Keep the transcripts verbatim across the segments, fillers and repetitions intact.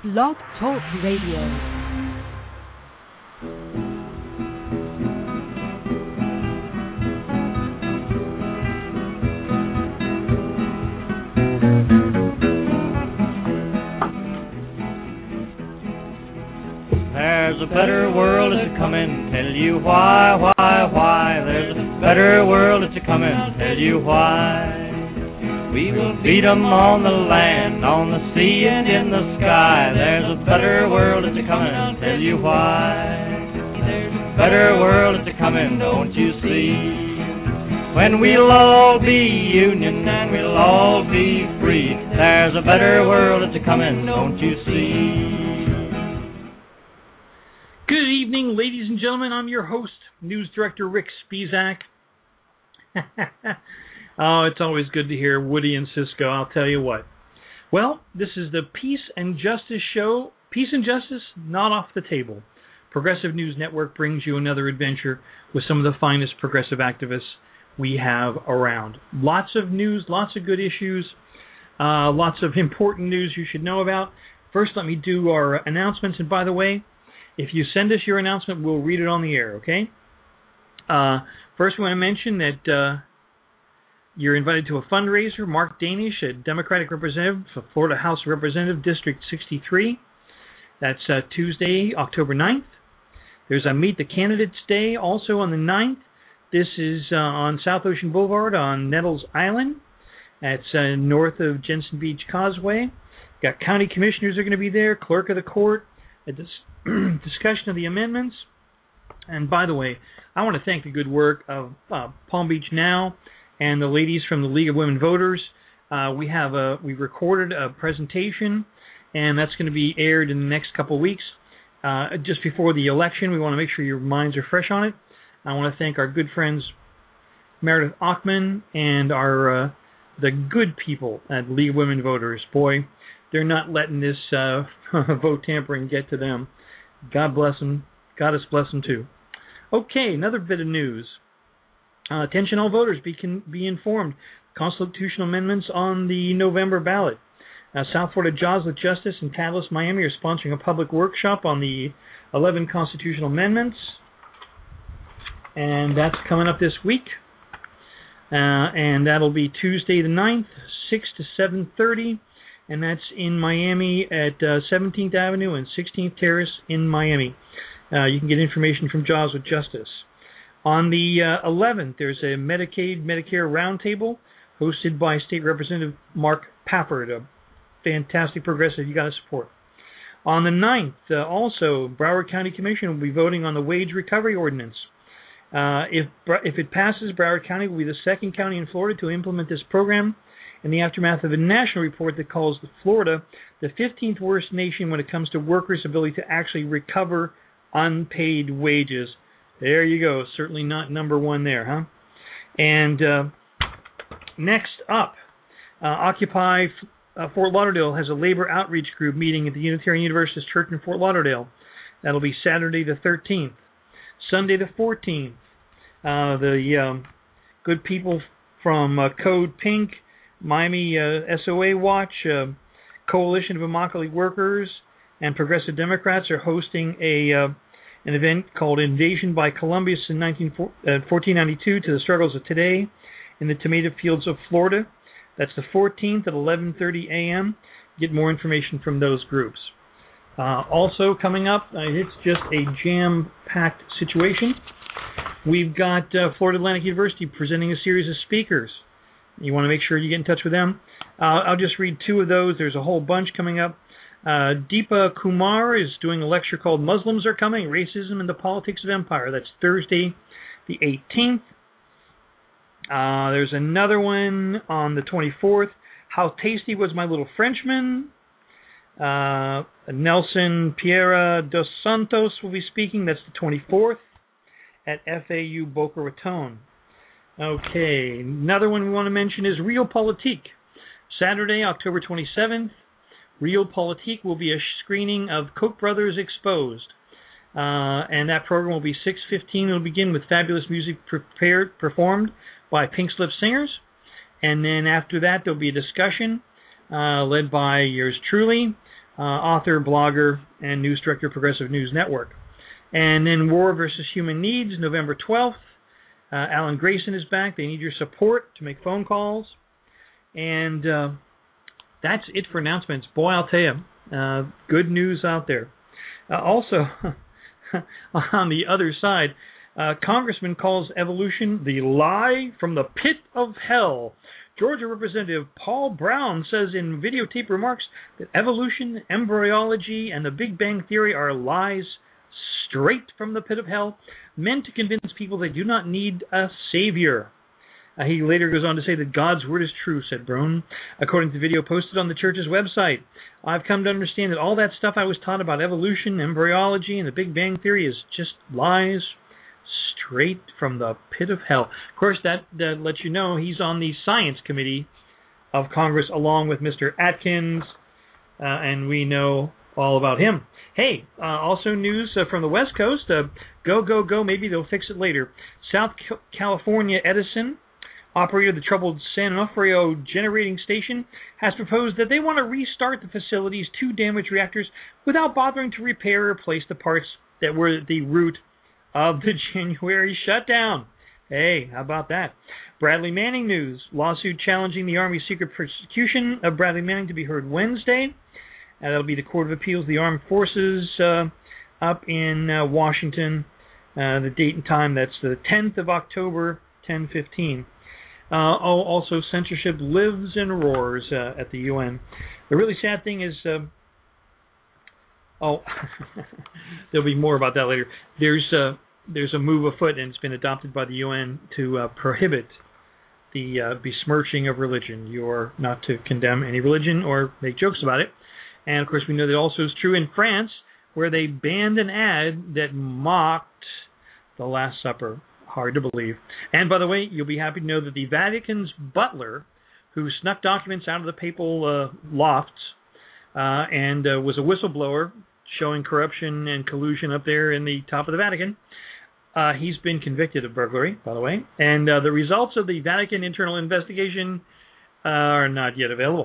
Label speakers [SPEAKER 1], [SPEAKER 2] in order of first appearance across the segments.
[SPEAKER 1] Blog Talk Radio.
[SPEAKER 2] There's a better world that's a comin', tell you why, why, why. There's a better world that's a comin', tell you why. We will beat 'em on the land, on the sea and in the sky. There's a better world that's a comin', tell you why. There's a better world that's a comin', don't you see? When we'll all be union and we'll all be free. There's a better world that's a comin', don't you see?
[SPEAKER 3] Good evening, ladies and gentlemen. I'm your host, News Director Rick Spizak. Oh, it's always good to hear Woody and Cisco, I'll tell you what. Well, this is the Peace and Justice Show. Peace and Justice, not off the table. Progressive News Network brings you another adventure with some of the finest progressive activists we have around. Lots of news, lots of good issues, uh, lots of important news you should know about. First, let me do our announcements. And by the way, if you send us your announcement, we'll read it on the air, okay? Uh, first, we want to mention that uh, you're invited to a fundraiser. Mark Danish, a Democratic representative for Florida House of Representatives, District sixty-three. That's uh, Tuesday, October ninth. There's a Meet the Candidates Day also on the ninth. This is uh, on South Ocean Boulevard on Nettles Island. That's uh, north of Jensen Beach Causeway. Got county commissioners are going to be there, clerk of the court, a dis- discussion of the amendments. And by the way, I want to thank the good work of uh, Palm Beach Now and the ladies from the League of Women Voters. Uh, we have a we recorded a presentation, and that's going to be aired in the next couple of weeks. Uh, just before the election, we want to make sure your minds are fresh on it. I want to thank our good friends Meredith Ochman and our uh, the good people at League of Women Voters. Boy, they're not letting this uh, vote tampering get to them. God bless them. Goddess bless them too. Okay, another bit of news. Uh, attention all voters, be, can, be informed. Constitutional amendments on the November ballot. Uh, South Florida Jaws with Justice and Catalyst Miami are sponsoring a public workshop on the eleven constitutional amendments. And that's coming up this week. Uh, and that'll be Tuesday the ninth, six to seven thirty. And that's in Miami at uh, seventeenth Avenue and sixteenth Terrace in Miami. Uh, you can get information from Jaws with Justice. On the uh, eleventh, there's a Medicaid, Medicare roundtable hosted by State Representative Mark Pafford, a fantastic progressive you got to support. On the ninth, uh, also, Broward County Commission will be voting on the wage recovery ordinance. Uh, if if it passes, Broward County will be the second county in Florida to implement this program in the aftermath of a national report that calls Florida the fifteenth worst nation when it comes to workers' ability to actually recover unpaid wages. There you go. Certainly not number one there, huh? And uh, next up, uh, Occupy uh, Fort Lauderdale has a labor outreach group meeting at the Unitarian Universalist Church in Fort Lauderdale. That'll be Saturday the thirteenth. Sunday the fourteenth, uh, the um, good people from uh, Code Pink, Miami uh, S O A Watch, uh, Coalition of Immokalee Workers, and Progressive Democrats are hosting a uh, an event called Invasion by Columbus in fourteen ninety-two to the struggles of today in the tomato fields of Florida. That's the fourteenth at eleven thirty a.m. Get more information from those groups. Uh, also coming up, uh, it's just a jam-packed situation. We've got uh, Florida Atlantic University presenting a series of speakers. You want to make sure you get in touch with them. Uh, I'll just read two of those. There's a whole bunch coming up. Uh, Deepa Kumar is doing a lecture called Muslims Are Coming, Racism and the Politics of Empire. That's Thursday the eighteenth. Uh, there's another one on the twenty-fourth. How Tasty Was My Little Frenchman? Uh, Nelson Piera dos Santos will be speaking. That's the twenty-fourth at F A U Boca Raton. Okay, another one we want to mention is Realpolitik. Saturday, October twenty-seventh, Realpolitik will be a screening of Koch brothers Exposed. Uh, and that program will be six fifteen. It will begin with fabulous music prepared performed by Pink Slip Singers. And then after that, there'll be a discussion uh, led by yours truly uh, author, blogger, and news director of Progressive News Network. And then War versus Human Needs, November twelfth. Uh, Alan Grayson is back. They need your support to make phone calls. And uh, that's it for announcements. Boy, I'll tell you, uh, good news out there. Uh, also, on the other side, uh, Congressman calls evolution the lie from the pit of hell. Georgia Representative Paul Brown says in videotape remarks that evolution, embryology, and the Big Bang Theory are lies straight from the pit of hell, meant to convince people they do not need a savior. Uh, he later goes on to say that God's word is true, said Brown, according to video posted on the church's website. I've come to understand that all that stuff I was taught about evolution, embryology, and the Big Bang Theory is just lies straight from the pit of hell. Of course, that, that lets you know he's on the Science Committee of Congress along with Mister Atkins, uh, and we know all about him. Hey, uh, also news uh, from the West Coast. Uh, go, go, go. Maybe they'll fix it later. South California Edison, operator of the troubled San Onofrio generating station, has proposed that they want to restart the facility's two damaged reactors without bothering to repair or replace the parts that were at the root of the January shutdown. Hey, how about that? Bradley Manning news. Lawsuit challenging the Army's secret prosecution of Bradley Manning to be heard Wednesday. Uh, that'll be the Court of Appeals of the Armed Forces uh, up in uh, Washington. Uh, the date and time, that's the tenth of October, ten fifteen. Uh, oh, also, censorship lives and roars uh, at the U N. The really sad thing is, uh, oh, there'll be more about that later. There's uh, there's a move afoot, and it's been adopted by the U N to uh, prohibit the uh, besmirching of religion. You're not to condemn any religion or make jokes about it. And, of course, we know that also is true in France, where they banned an ad that mocked the Last Supper. Hard to believe. And, by the way, you'll be happy to know that the Vatican's butler, who snuck documents out of the papal uh, lofts uh, and uh, was a whistleblower showing corruption and collusion up there in the top of the Vatican, uh, he's been convicted of burglary, by the way. And uh, the results of the Vatican internal investigation uh, are not yet available.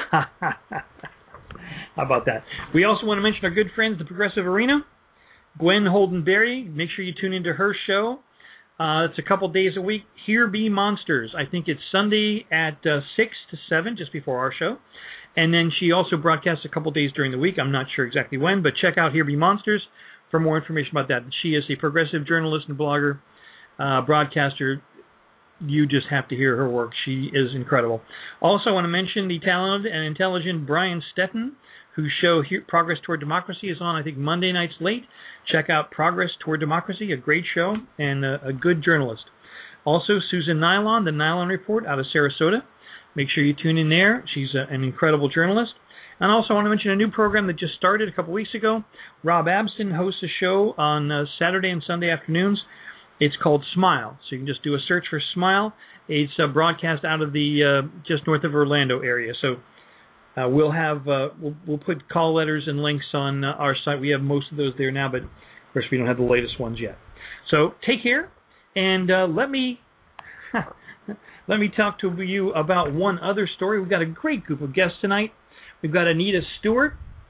[SPEAKER 3] How about that? We also want to mention our good friends, the Progressive Arena. Gwen Holden-Berry, make sure you tune into her show. Uh, it's a couple days a week. Here Be Monsters. I think it's Sunday at uh, six to seven, just before our show. And then she also broadcasts a couple days during the week. I'm not sure exactly when, but check out Here Be Monsters for more information about that. She is a progressive journalist and blogger, uh, broadcaster. You just have to hear her work. She is incredible. Also, I want to mention the talented and intelligent Brian Stetton, whose show Progress Toward Democracy is on, I think, Monday nights late. Check out Progress Toward Democracy, a great show and a, a good journalist. Also, Susan Nylon, The Nylon Report out of Sarasota. Make sure you tune in there. She's a, an incredible journalist. And also, I want to mention a new program that just started a couple weeks ago. Rob Abston hosts a show on uh, Saturday and Sunday afternoons. It's called Smile. So you can just do a search for Smile. It's a broadcast out of the uh, just north of Orlando area. So Uh, we'll have uh, we'll, we'll put call letters and links on uh, our site. We have most of those there now, but of course we don't have the latest ones yet. So take care, and uh, let me let me talk to you about one other story. We've got a great group of guests tonight. We've got Anita Stewart.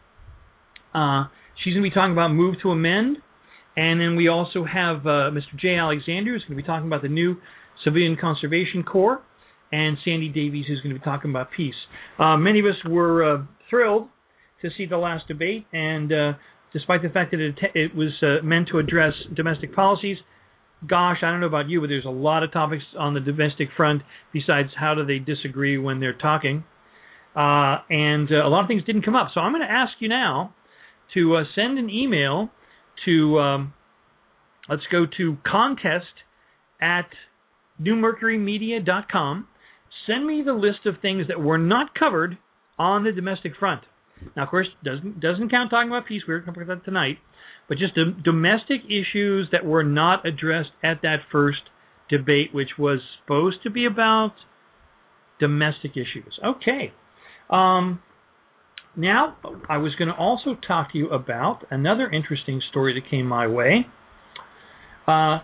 [SPEAKER 3] Uh, she's going to be talking about Move to Amend, and then we also have uh, Mister Jay Alexander, who's going to be talking about the new Civilian Conservation Corps, and Sandy Davies, who's going to be talking about peace. Uh, many of us were uh, thrilled to see the last debate, and uh, despite the fact that it, it was uh, meant to address domestic policies, gosh, I don't know about you, but there's a lot of topics on the domestic front besides how do they disagree when they're talking. Uh, and uh, a lot of things didn't come up. So I'm going to ask you now to uh, send an email to, um, let's go to contest at new mercury media dot com. Send me the list of things that were not covered on the domestic front. Now, of course, doesn't doesn't count talking about peace. We're going to cover that tonight. But just the domestic issues that were not addressed at that first debate, which was supposed to be about domestic issues. Okay. Um, now, I was going to also talk to you about another interesting story that came my way. Uh,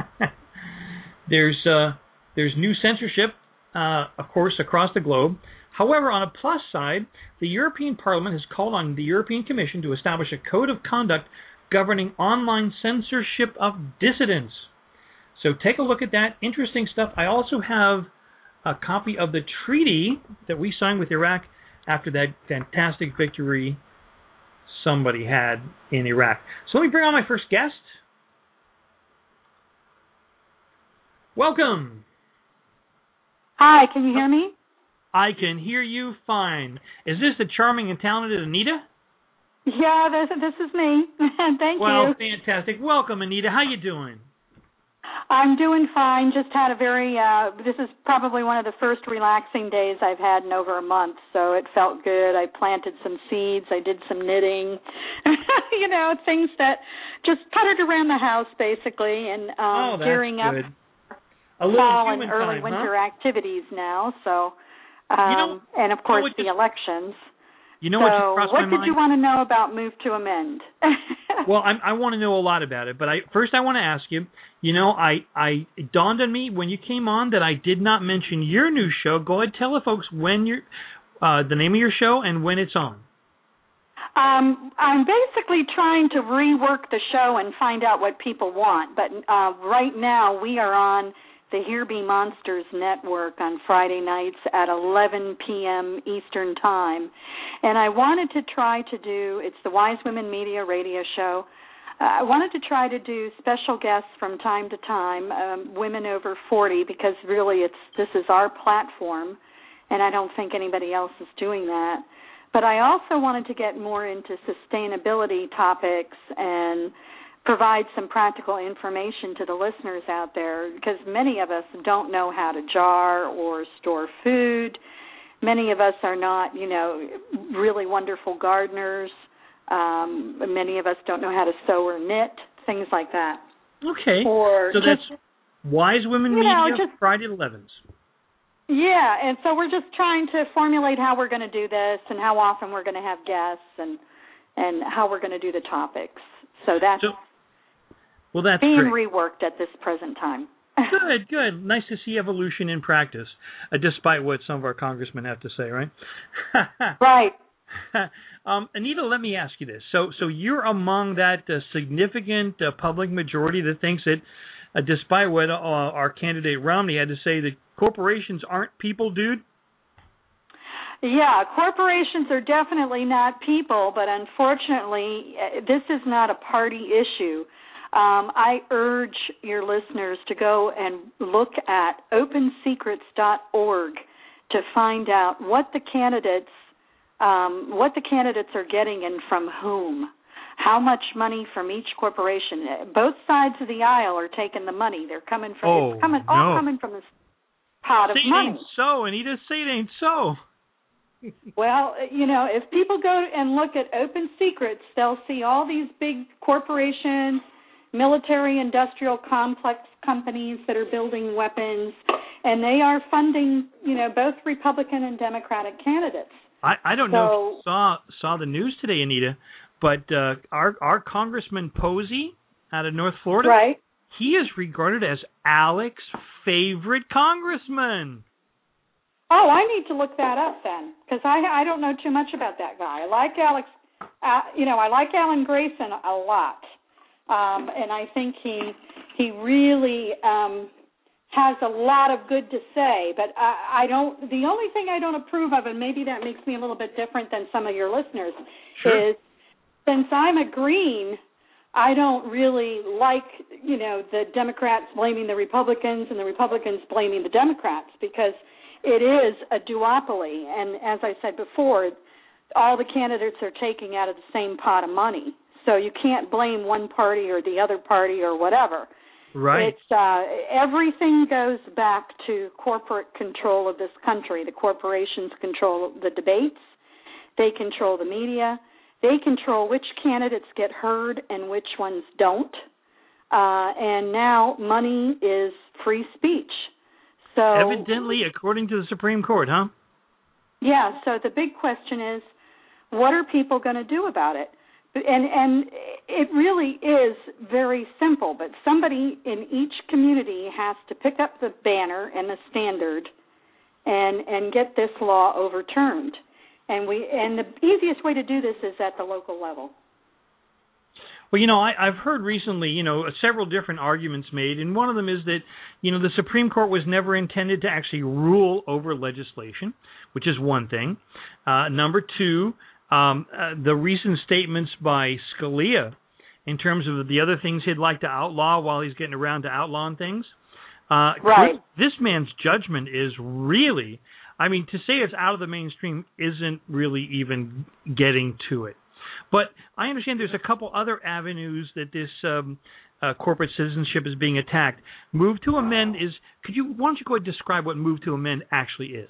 [SPEAKER 3] there's uh, there's new censorship, uh, of course, across the globe However, on a plus side, the European Parliament has called on the European Commission to establish a code of conduct governing online censorship of dissidents. So take a look at that. Interesting stuff. I also have a copy of the treaty that we signed with Iraq after that fantastic victory somebody had in Iraq. So let me bring on my first guest. Welcome.
[SPEAKER 4] Hi, can you hear me?
[SPEAKER 3] I can hear you fine. Is this the charming and talented Anita?
[SPEAKER 4] Yeah, this, this is me. Thank
[SPEAKER 3] well,
[SPEAKER 4] you.
[SPEAKER 3] Well, fantastic. Welcome, Anita. How you doing?
[SPEAKER 4] I'm doing fine. Just had a very, uh, this is probably one of the first relaxing days I've had in over a month, so it felt good. I planted some seeds. I did some knitting, you know, things that just puttered around the house, basically, and um,
[SPEAKER 3] oh, that's
[SPEAKER 4] gearing up
[SPEAKER 3] good. A little
[SPEAKER 4] fall and
[SPEAKER 3] human
[SPEAKER 4] early
[SPEAKER 3] time,
[SPEAKER 4] winter
[SPEAKER 3] huh?
[SPEAKER 4] activities now, so, um,
[SPEAKER 3] you know,
[SPEAKER 4] and, of course,
[SPEAKER 3] you know
[SPEAKER 4] the elections.
[SPEAKER 3] You know
[SPEAKER 4] so
[SPEAKER 3] what just crossed
[SPEAKER 4] what
[SPEAKER 3] my
[SPEAKER 4] did
[SPEAKER 3] mind?
[SPEAKER 4] you want to know about Move to Amend?
[SPEAKER 3] Well, I, I want to know a lot about it, but I first I want to ask you. You know, I, I it dawned on me when you came on that I did not mention your new show. Go ahead, tell the folks when your uh, the name of your show and when it's on.
[SPEAKER 4] Um, I'm basically trying to rework the show and find out what people want. But uh, right now we are on the Here Be Monsters Network on Friday nights at eleven p.m. Eastern Time. And I wanted to try to do, it's the Wise Women Media radio show. Uh, I wanted to try to do special guests from time to time, um, women over forty, because really it's this is our platform, and I don't think anybody else is doing that. But I also wanted to get more into sustainability topics and provide some practical information to the listeners out there, because many of us don't know how to jar or store food. Many of us are not, you know, really wonderful gardeners. Um, many of us don't know how to sew or knit, things like that.
[SPEAKER 3] Okay.
[SPEAKER 4] Or
[SPEAKER 3] so
[SPEAKER 4] just,
[SPEAKER 3] that's Wise Women
[SPEAKER 4] you
[SPEAKER 3] Media,
[SPEAKER 4] know, just,
[SPEAKER 3] Friday at eleven.
[SPEAKER 4] Yeah, and so we're just trying to formulate how we're going to do this and how often we're going to have guests and and how we're going to do the topics. So that's...
[SPEAKER 3] So, Well, that's
[SPEAKER 4] being
[SPEAKER 3] great.
[SPEAKER 4] reworked at this present time.
[SPEAKER 3] Good, good. Nice to see evolution in practice, uh, despite what some of our congressmen have to say, right?
[SPEAKER 4] Right.
[SPEAKER 3] um, Anita, let me ask you this. So, so you're among that uh, significant uh, public majority that thinks that, uh, despite what uh, our candidate Romney had to say, that corporations aren't people, dude?
[SPEAKER 4] Yeah, corporations are definitely not people, but unfortunately, this is not a party issue. Um, I urge your listeners to go and look at open secrets dot org to find out what the candidates um, what the candidates are getting and from whom. How much money from each corporation? Both sides of the aisle are taking the money. They're coming from
[SPEAKER 3] oh,
[SPEAKER 4] it's coming
[SPEAKER 3] no.
[SPEAKER 4] all coming from this pot of
[SPEAKER 3] say
[SPEAKER 4] money.
[SPEAKER 3] It ain't so, Anita. Say it ain't so.
[SPEAKER 4] Well, you know, if people go and look at Open Secrets, they'll see all these big corporations, military industrial complex companies that are building weapons, and they are funding, you know, both Republican and Democratic candidates.
[SPEAKER 3] I, I don't
[SPEAKER 4] so,
[SPEAKER 3] know if you saw saw the news today, Anita, but uh, our our Congressman Posey out of North Florida,
[SPEAKER 4] right?
[SPEAKER 3] He is regarded as Alex's favorite congressman.
[SPEAKER 4] Oh, I need to look that up then, because I I don't know too much about that guy. I like Alex, uh, you know, I like Alan Grayson a lot. Um, and I think he he really um, has a lot of good to say. But I, I don't. The only thing I don't approve of, and maybe that makes me a little bit different than some of your listeners,
[SPEAKER 3] sure.
[SPEAKER 4] is since I'm a Green, I don't really like you know the Democrats blaming the Republicans and the Republicans blaming the Democrats, because it is a duopoly. And as I said before, all the candidates are taking out of the same pot of money. So you can't blame one party or the other party or whatever.
[SPEAKER 3] Right.
[SPEAKER 4] It's uh, everything goes back to corporate control of this country. The corporations control the debates. They control the media. They control which candidates get heard and which ones don't. Uh, and now money is free speech. So
[SPEAKER 3] evidently, according to the Supreme Court, huh?
[SPEAKER 4] Yeah. So the big question is, what are people going to do about it? And and it really is very simple, but somebody in each community has to pick up the banner and the standard and and get this law overturned. And we and the easiest way to do this is at the local level.
[SPEAKER 3] Well, you know, I, I've heard recently, you know, several different arguments made, and one of them is that, you know, the Supreme Court was never intended to actually rule over legislation, which is one thing. Uh, number two, um, uh, the recent statements by Scalia in terms of the other things he'd like to outlaw while he's getting around to outlawing things. Uh,
[SPEAKER 4] right.
[SPEAKER 3] This man's judgment is really, I mean, to say it's out of the mainstream isn't really even getting to it. But I understand there's a couple other avenues that this um, uh, corporate citizenship is being attacked. Move to Amend is, could you, why don't you go ahead and describe what Move to Amend actually is?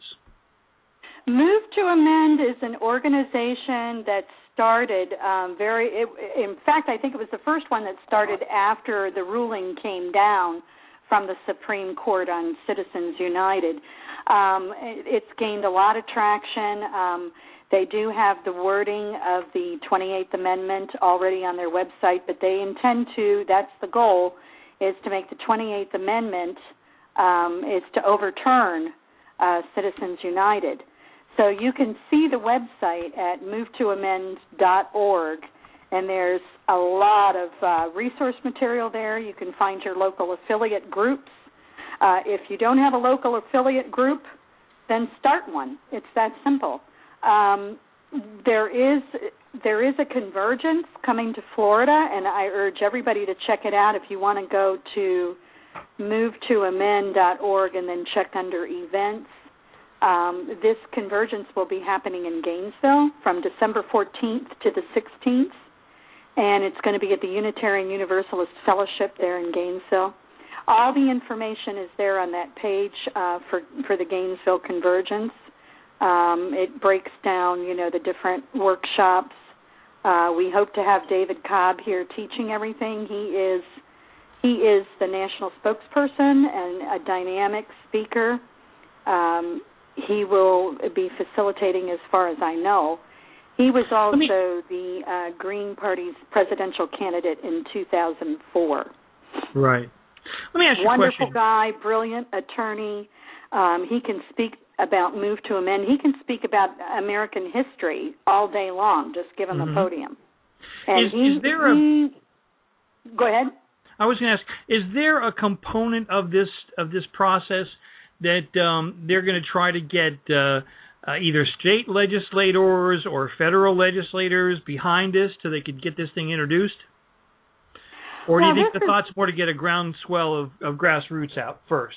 [SPEAKER 4] Move to Amend is an organization that started um, very, it, in fact, I think it was the first one that started after the ruling came down from the Supreme Court on Citizens United. Um, it, it's gained a lot of traction. Um, They do have the wording of the twenty-eighth Amendment already on their website, but they intend to, that's the goal, is to make the twenty-eighth Amendment, um, is to overturn uh, Citizens United. So you can see the website at move to amend dot org, and there's a lot of uh, resource material there. You can find your local affiliate groups. Uh, if you don't have a local affiliate group, then start one. It's that simple. Um, there is there is a convergence coming to Florida, and I urge everybody to check it out. If you want to go to move to amend dot org and then check under events, um, this convergence will be happening in Gainesville from December fourteenth to the sixteenth, and it's going to be at the Unitarian Universalist Fellowship there in Gainesville. All the information is there on that page uh, for for the Gainesville convergence. Um, it breaks down, you know, the different workshops. Uh, we hope to have David Cobb here teaching everything. He is he is the national spokesperson and a dynamic speaker. Um, he will be facilitating, as far as I know. He was also me, the uh, Green Party's presidential candidate in two thousand four.
[SPEAKER 3] Right. Let me ask you
[SPEAKER 4] Wonderful
[SPEAKER 3] a question.
[SPEAKER 4] guy, brilliant attorney. Um, he can speak about Move to Amend. He can speak about American history all day long. Just give him
[SPEAKER 3] mm-hmm.
[SPEAKER 4] a podium. And
[SPEAKER 3] is,
[SPEAKER 4] he,
[SPEAKER 3] is there a?
[SPEAKER 4] He, go ahead.
[SPEAKER 3] I was going to ask: is there a component of this of this process that um, they're going to try to get uh, uh, either state legislators or federal legislators behind this so they could get this thing introduced? Or do
[SPEAKER 4] well,
[SPEAKER 3] you think the
[SPEAKER 4] is,
[SPEAKER 3] thought's more to get a groundswell of, of grassroots out first?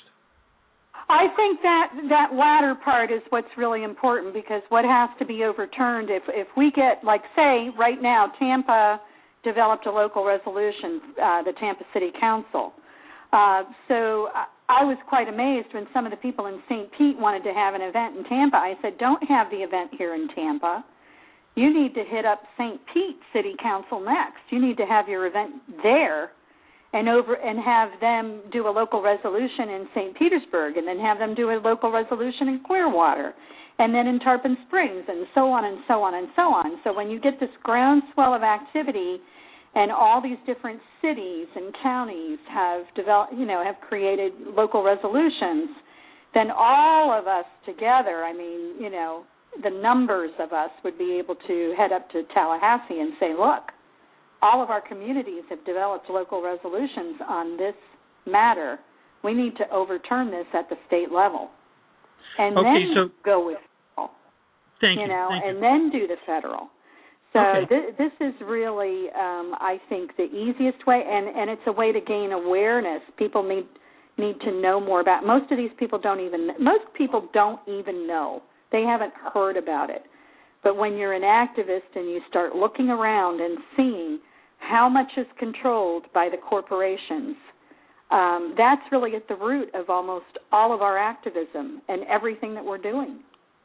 [SPEAKER 4] I think that that latter part is what's really important, because what has to be overturned, if if we get, like, say, right now, Tampa developed a local resolution, uh, the Tampa City Council. Uh, so I, I was quite amazed when some of the people in Saint Pete wanted to have an event in Tampa. I said, don't have the event here in Tampa. You need to hit up Saint Pete City Council next. You need to have your event there. And over and have them do a local resolution in Saint Petersburg, and then have them do a local resolution in Clearwater, and then in Tarpon Springs, and so on and so on and so on. So when you get this groundswell of activity, and all these different cities and counties have developed, you know, have created local resolutions, then all of us together, I mean, you know, the numbers of us would be able to head up to Tallahassee and say, look, all of our communities have developed local resolutions on this matter. We need to overturn this at the state level, and
[SPEAKER 3] okay,
[SPEAKER 4] then
[SPEAKER 3] so,
[SPEAKER 4] go with federal.
[SPEAKER 3] Thank
[SPEAKER 4] you
[SPEAKER 3] you.
[SPEAKER 4] know,
[SPEAKER 3] thank
[SPEAKER 4] and
[SPEAKER 3] you.
[SPEAKER 4] then do the federal. So
[SPEAKER 3] okay.
[SPEAKER 4] th- this is really, um, I think, the easiest way, and, and it's a way to gain awareness. People need need to know more about. Most of these people don't even. Most people don't even know. They haven't heard about it. But when you're an activist and you start looking around and seeing how much is controlled by the corporations, um, that's really at the root of almost all of our activism and everything that we're doing.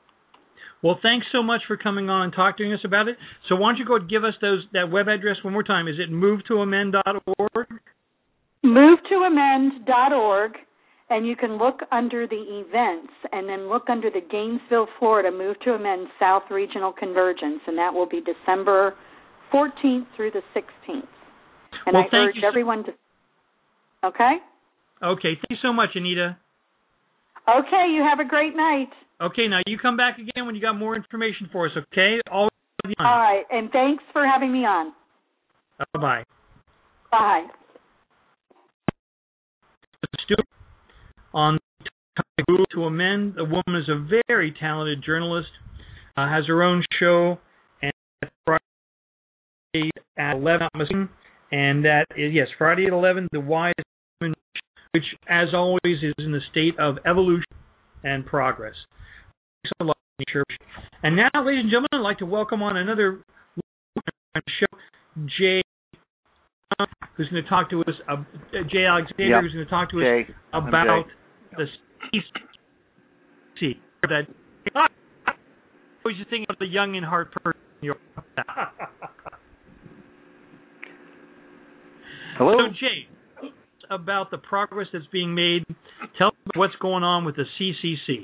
[SPEAKER 3] Well, thanks so much for coming on and talking to us about it. So why don't you go give us those that web address one more time? Is it move to amend dot org?
[SPEAKER 4] move to amend dot org. And you can look under the events and then look under the Gainesville, Florida Move to Amend South Regional Convergence, and that will be December fourteenth through the sixteenth. And
[SPEAKER 3] well,
[SPEAKER 4] I urge
[SPEAKER 3] so-
[SPEAKER 4] everyone to... Okay?
[SPEAKER 3] Okay. Thank you so much, Anita.
[SPEAKER 4] Okay, you have a great night.
[SPEAKER 3] Okay, now you come back again when you got more information for us, okay? Always on.
[SPEAKER 4] All right, and thanks for having me on.
[SPEAKER 3] Bye-bye.
[SPEAKER 4] Bye.
[SPEAKER 3] Stewart, on Rule to Amend, the woman is a very talented journalist, uh, has her own show, and Friday at eleven, and that is, yes, Friday at eleven, The Wise Woman, which, as always, is in the state of evolution and progress. And now, ladies and gentlemen, I'd like to welcome on another show, Jay, who's going to talk to us, uh, Jay Alexander,
[SPEAKER 5] yep.
[SPEAKER 3] who's going to talk to
[SPEAKER 5] Jay.
[SPEAKER 3] us about the C C. That I was just thinking of the young and heart person.
[SPEAKER 5] Hello.
[SPEAKER 3] So, Jay, about the progress that's being made. Tell me what's going on with the C C C.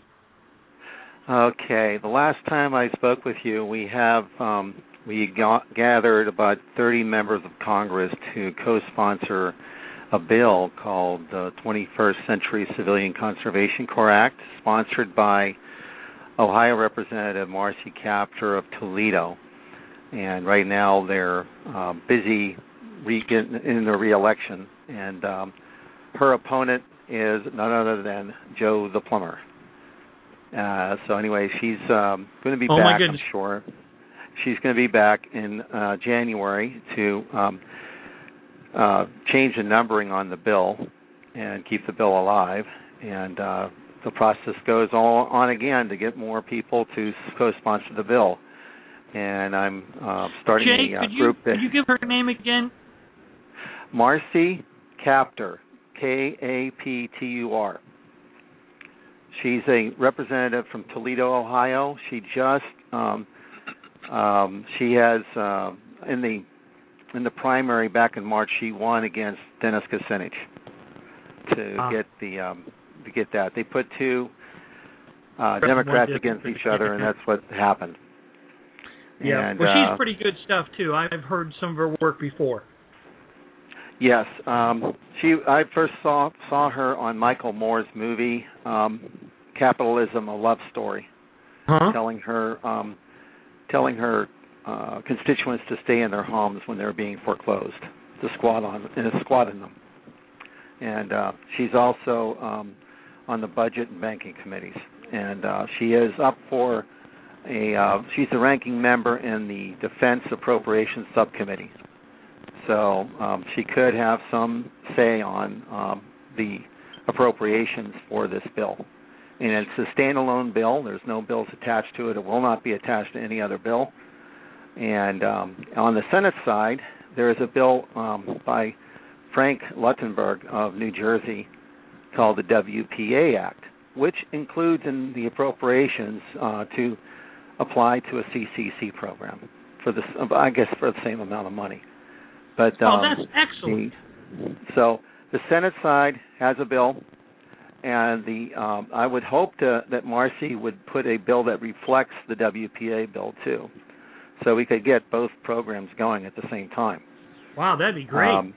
[SPEAKER 5] Okay. The last time I spoke with you, we have um, we got, gathered about thirty members of Congress to co-sponsor a bill called the twenty-first Century Civilian Conservation Corps Act, sponsored by Ohio Representative Marcy Kaptur of Toledo. And right now they're uh, busy re- in their re-election, and um, her opponent is none other than Joe the Plumber. Uh, so anyway, she's um, going to be
[SPEAKER 3] oh
[SPEAKER 5] back, I'm sure. She's going to be back in uh, January to um, uh, change the numbering on the bill and keep the bill alive. And uh, the process goes on, on again to get more people to co-sponsor the bill. And I'm uh, starting
[SPEAKER 3] Jay,
[SPEAKER 5] a uh,
[SPEAKER 3] could you,
[SPEAKER 5] group.
[SPEAKER 3] Could you give her name again?
[SPEAKER 5] Marcy Kaptur, K A P T U R. She's a representative from Toledo, Ohio. She just um, um, she has uh, in the in the primary back in March. She won against Dennis Kucinich to ah. get the um, to get that. They put two uh, Democrats against each other, and that's what happened.
[SPEAKER 3] Yeah,
[SPEAKER 5] and,
[SPEAKER 3] well, she's
[SPEAKER 5] uh,
[SPEAKER 3] pretty good stuff too. I've heard some of her work before.
[SPEAKER 5] Yes, um, she. I first saw saw her on Michael Moore's movie um, "Capitalism: A Love Story,"
[SPEAKER 3] huh?
[SPEAKER 5] telling her um, telling her uh, constituents to stay in their homes when they're being foreclosed, to squat on and squat in them. And uh, she's also um, on the budget and banking committees, and uh, she is up for a. Uh, she's the ranking member in the Defense Appropriations Subcommittee. So um, she could have some say on um, the appropriations for this bill. And it's a standalone bill. There's no bills attached to it. It will not be attached to any other bill. And um, on the Senate side, there is a bill um, by Frank Luttenberg of New Jersey called the W P A Act, which includes in the appropriations uh, to apply to a C C C program for this, I guess, for the same amount of money. But, um,
[SPEAKER 3] oh, that's excellent.
[SPEAKER 5] The, so the Senate side has a bill, and the um, I would hope to, that Marcy would put a bill that reflects the W P A bill too, so we could get both programs going at the same time.
[SPEAKER 3] Wow, that'd be great.
[SPEAKER 5] Um,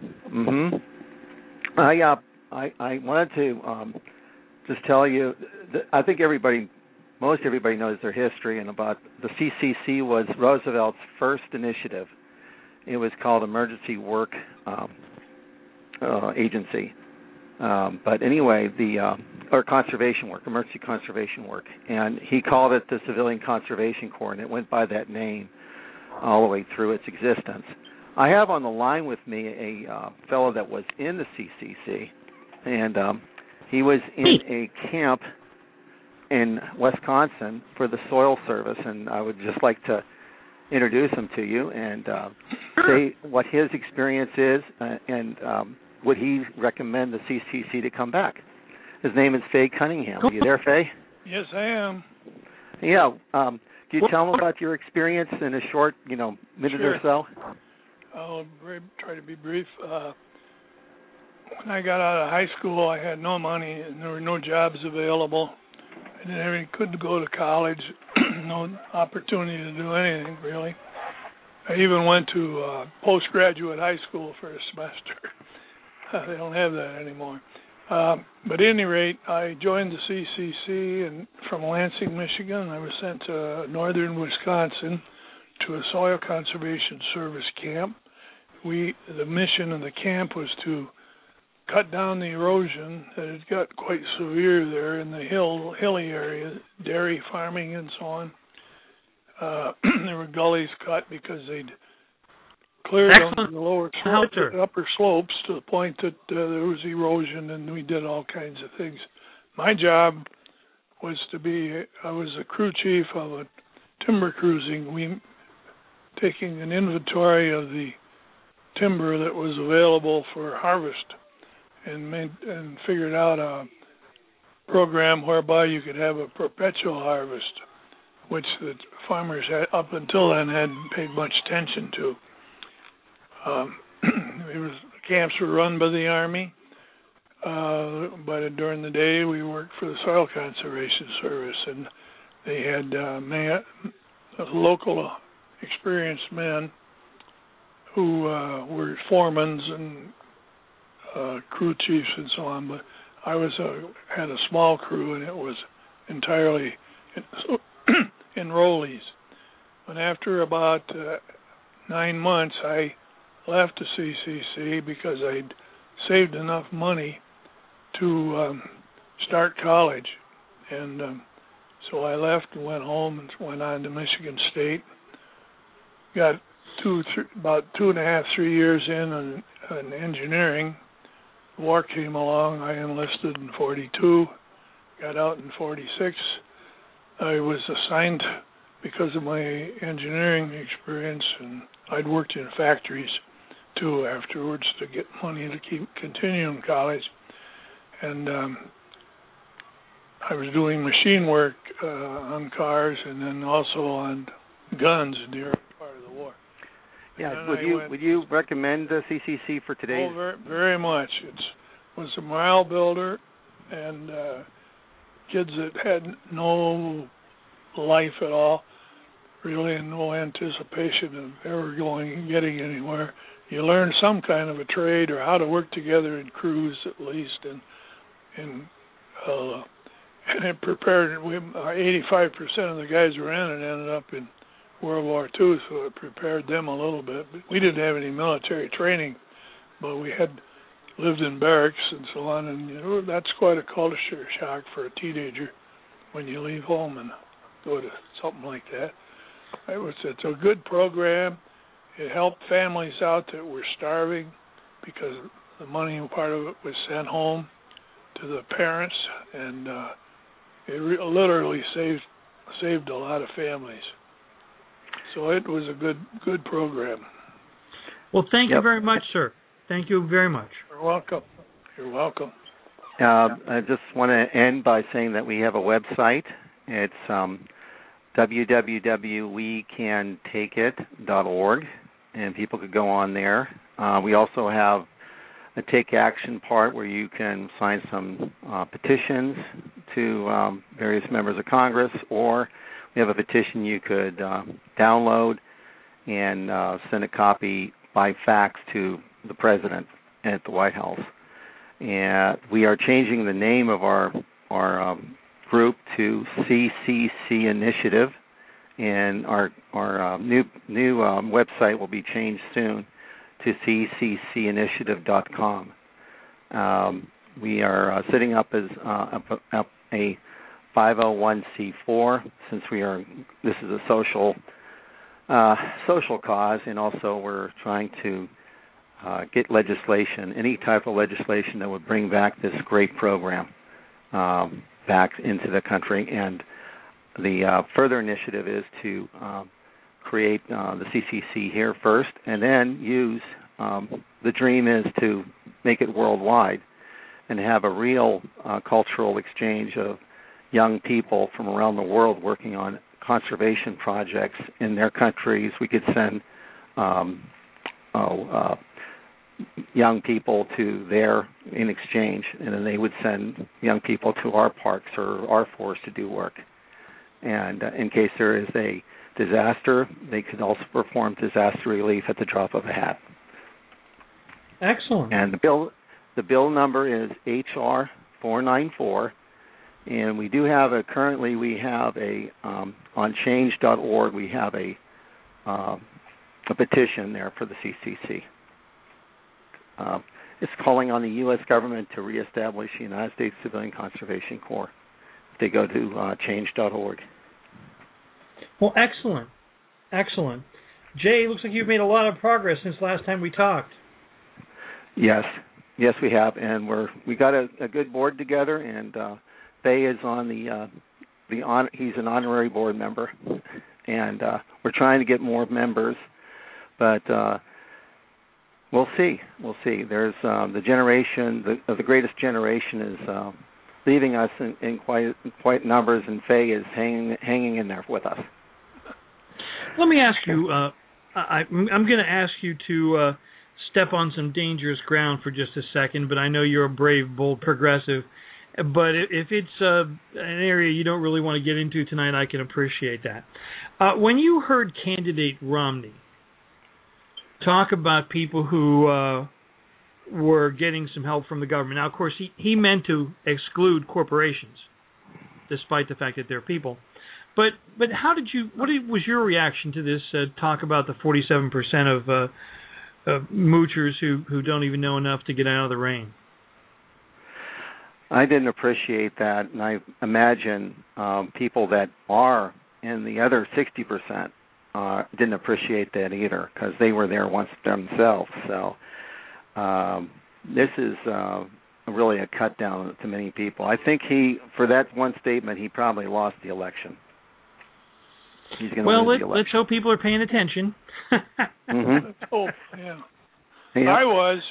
[SPEAKER 5] mm-hmm. I, uh, I I wanted to um, just tell you that I think everybody, most everybody knows their history, and about the C C C was Roosevelt's first initiative. It was called Emergency Work um, uh, Agency, um, but anyway, the uh, or conservation work, emergency conservation work, and he called it the Civilian Conservation Corps, and it went by that name all the way through its existence. I have on the line with me a uh, fellow that was in the C C C, and um, he was in a camp in Wisconsin for the Soil Service, and I would just like to introduce him to you and uh, say what his experience is uh, and um, would he recommend the C C C to come back. His name is Fay Cunningham. Are you there, Fay?
[SPEAKER 6] Yes, I am.
[SPEAKER 5] Yeah. Um, can you tell him about your experience in a short, you know, minute
[SPEAKER 6] sure.
[SPEAKER 5] or so?
[SPEAKER 6] I'll try to be brief. Uh, when I got out of high school, I had no money and there were no jobs available. I didn't have any, couldn't go to college, no opportunity to do anything really. I even went to uh, postgraduate high school for a semester. They don't have that anymore. Uh, but at any rate, I joined the C C C and from Lansing, Michigan. I was sent to northern Wisconsin to a soil conservation service camp. We, the mission of the camp was to cut down the erosion that had got quite severe there in the hill, hilly area, dairy farming and so on. Uh, there were gullies cut because they'd cleared on the lower slope, the upper slopes to the point that uh, there was erosion, and we did all kinds of things. My job was to be, I was the crew chief of a timber cruising, we taking an inventory of the timber that was available for harvest, and made, and figured out a program whereby you could have a perpetual harvest, which the farmers had, up until then hadn't paid much attention to. Um, it was, camps were run by the Army, uh, but during the day we worked for the Soil Conservation Service, and they had uh, man, local experienced men who uh, were foremen and uh, crew chiefs and so on. But I was a, had a small crew, and it was entirely enrollees. And after about uh, nine months, I left the C C C because I'd saved enough money to um, start college. And um, so I left and went home and went on to Michigan State. Got two, th- about two and a half, three years in on, on engineering. The war came along. I enlisted in forty-two, got out in forty-six. I was assigned because of my engineering experience, and I'd worked in factories too afterwards to get money to keep continuing college. And um, I was doing machine work uh, on cars and then also on guns during part of the war.
[SPEAKER 5] Yeah, would you went, would you recommend the C C C for today?
[SPEAKER 6] Oh, very, very much. It was a morale builder, and uh, kids that had no life at all, really, and no anticipation of ever going and getting anywhere. You learn some kind of a trade or how to work together in crews at least, and and uh, and it prepared. We, eighty-five percent of the guys who were in it ended up in World War Two, so it prepared them a little bit. But we didn't have any military training, but we had lived in barracks and so on, and you know that's quite a culture shock for a teenager when you leave home and go to something like that. It was it's a good program. It helped families out that were starving because the money part of it was sent home to the parents, and uh, it re- literally saved saved a lot of families. So it was a good good program.
[SPEAKER 3] Well, thank
[SPEAKER 5] yep.
[SPEAKER 3] you very much, sir. Thank you very much.
[SPEAKER 6] You're welcome. You're welcome.
[SPEAKER 5] Uh, I just want to end by saying that we have a website. It's um, w w w dot we can take it dot org, and people could go on there. Uh, we also have a take action part where you can sign some uh, petitions to um, various members of Congress, or we have a petition you could uh, download and uh, send a copy by fax to the President at the White House. And we are changing the name of our our um, group to C C C Initiative, and our our uh, new new um, website will be changed soon to c c c initiative dot com. Um, we are uh, setting up as uh, a, a five oh one c four, since we are this is a social uh, social cause, and also we're trying to uh, get legislation, any type of legislation that would bring back this great program um, back into the country. And the uh, further initiative is to uh, create uh, the C C C here first, and then use um, the dream is to make it worldwide and have a real uh, cultural exchange of young people from around the world working on conservation projects in their countries. We could send um, oh, uh, young people to there in exchange, and then they would send young people to our parks or our forests to do work. And uh, in case there is a disaster, they could also perform disaster relief at the drop of a hat.
[SPEAKER 3] Excellent.
[SPEAKER 5] And the bill, the bill number is H R four ninety-four, and we do have a currently we have a um, on change dot org we have a uh, a petition there for the C C C. Uh, it's calling on the U S government to reestablish the United States Civilian Conservation Corps. They go to uh, change dot org.
[SPEAKER 3] Well, excellent, excellent. Jay, looks like you've made a lot of progress since last time we talked.
[SPEAKER 5] Yes, yes, we have, and we're we got a, a good board together, and uh, Faye is on the uh, the on. He's an honorary board member, and uh, we're trying to get more members, but uh, we'll see. We'll see. There's um, the generation, the the greatest generation is uh, leaving us in, in quite quite numbers, and Faye is hanging hanging in there with us.
[SPEAKER 3] Let me ask you. Uh, I, I'm going to ask you to uh, step on some dangerous ground for just a second, but I know you're a brave, bold progressive. But if it's uh, an area you don't really want to get into tonight, I can appreciate that. Uh, when you heard candidate Romney talk about people who uh, were getting some help from the government, now, of course, he, he meant to exclude corporations, despite the fact that they're people. But but how did you? What was your reaction to this uh, talk about the forty-seven percent of uh, uh, moochers who, who don't even know enough to get out of the rain?
[SPEAKER 5] I didn't appreciate that, and I imagine um, people that are in the other sixty percent uh, didn't appreciate that either, because they were there once themselves. So um, this is uh, really a cut down to many people. I think he, for that one statement, he probably lost the election. He's going to
[SPEAKER 3] well,
[SPEAKER 5] lose
[SPEAKER 3] let,
[SPEAKER 5] the election.
[SPEAKER 3] let's hope people are paying attention.
[SPEAKER 5] mm-hmm.
[SPEAKER 6] Let's hope, yeah.
[SPEAKER 5] Yeah.
[SPEAKER 6] I was.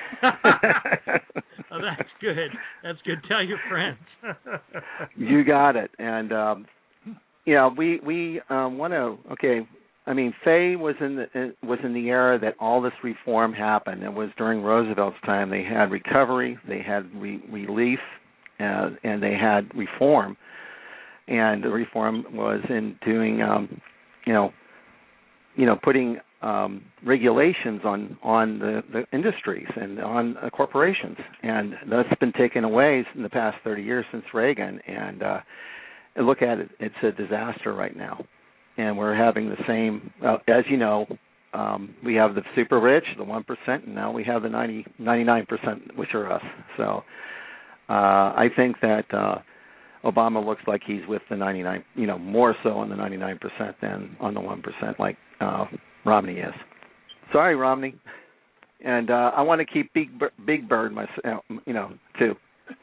[SPEAKER 3] Oh, that's good. That's good. Tell your friends.
[SPEAKER 5] You got it. And um, yeah, we we um, want to. Okay, I mean, Faye was in the was in the era that all this reform happened. It was during Roosevelt's time. They had recovery, they had re- relief, uh, and they had reform. And the reform was in doing, um, you know, you know, putting um, regulations on on the, the industries and on uh, corporations, and that's been taken away in the past thirty years since Reagan. And uh, look at it; it's a disaster right now. And we're having the same, uh, as you know, um, we have the super rich, the one percent, and now we have the ninety, ninety-nine percent, which are us. So uh, I think that. Uh, Obama looks like he's with the ninety-nine, you know, more so on the ninety-nine percent than on the one percent like uh, Romney is. Sorry, Romney. And uh, I want to keep Big, Big Bird, myself, you know, too.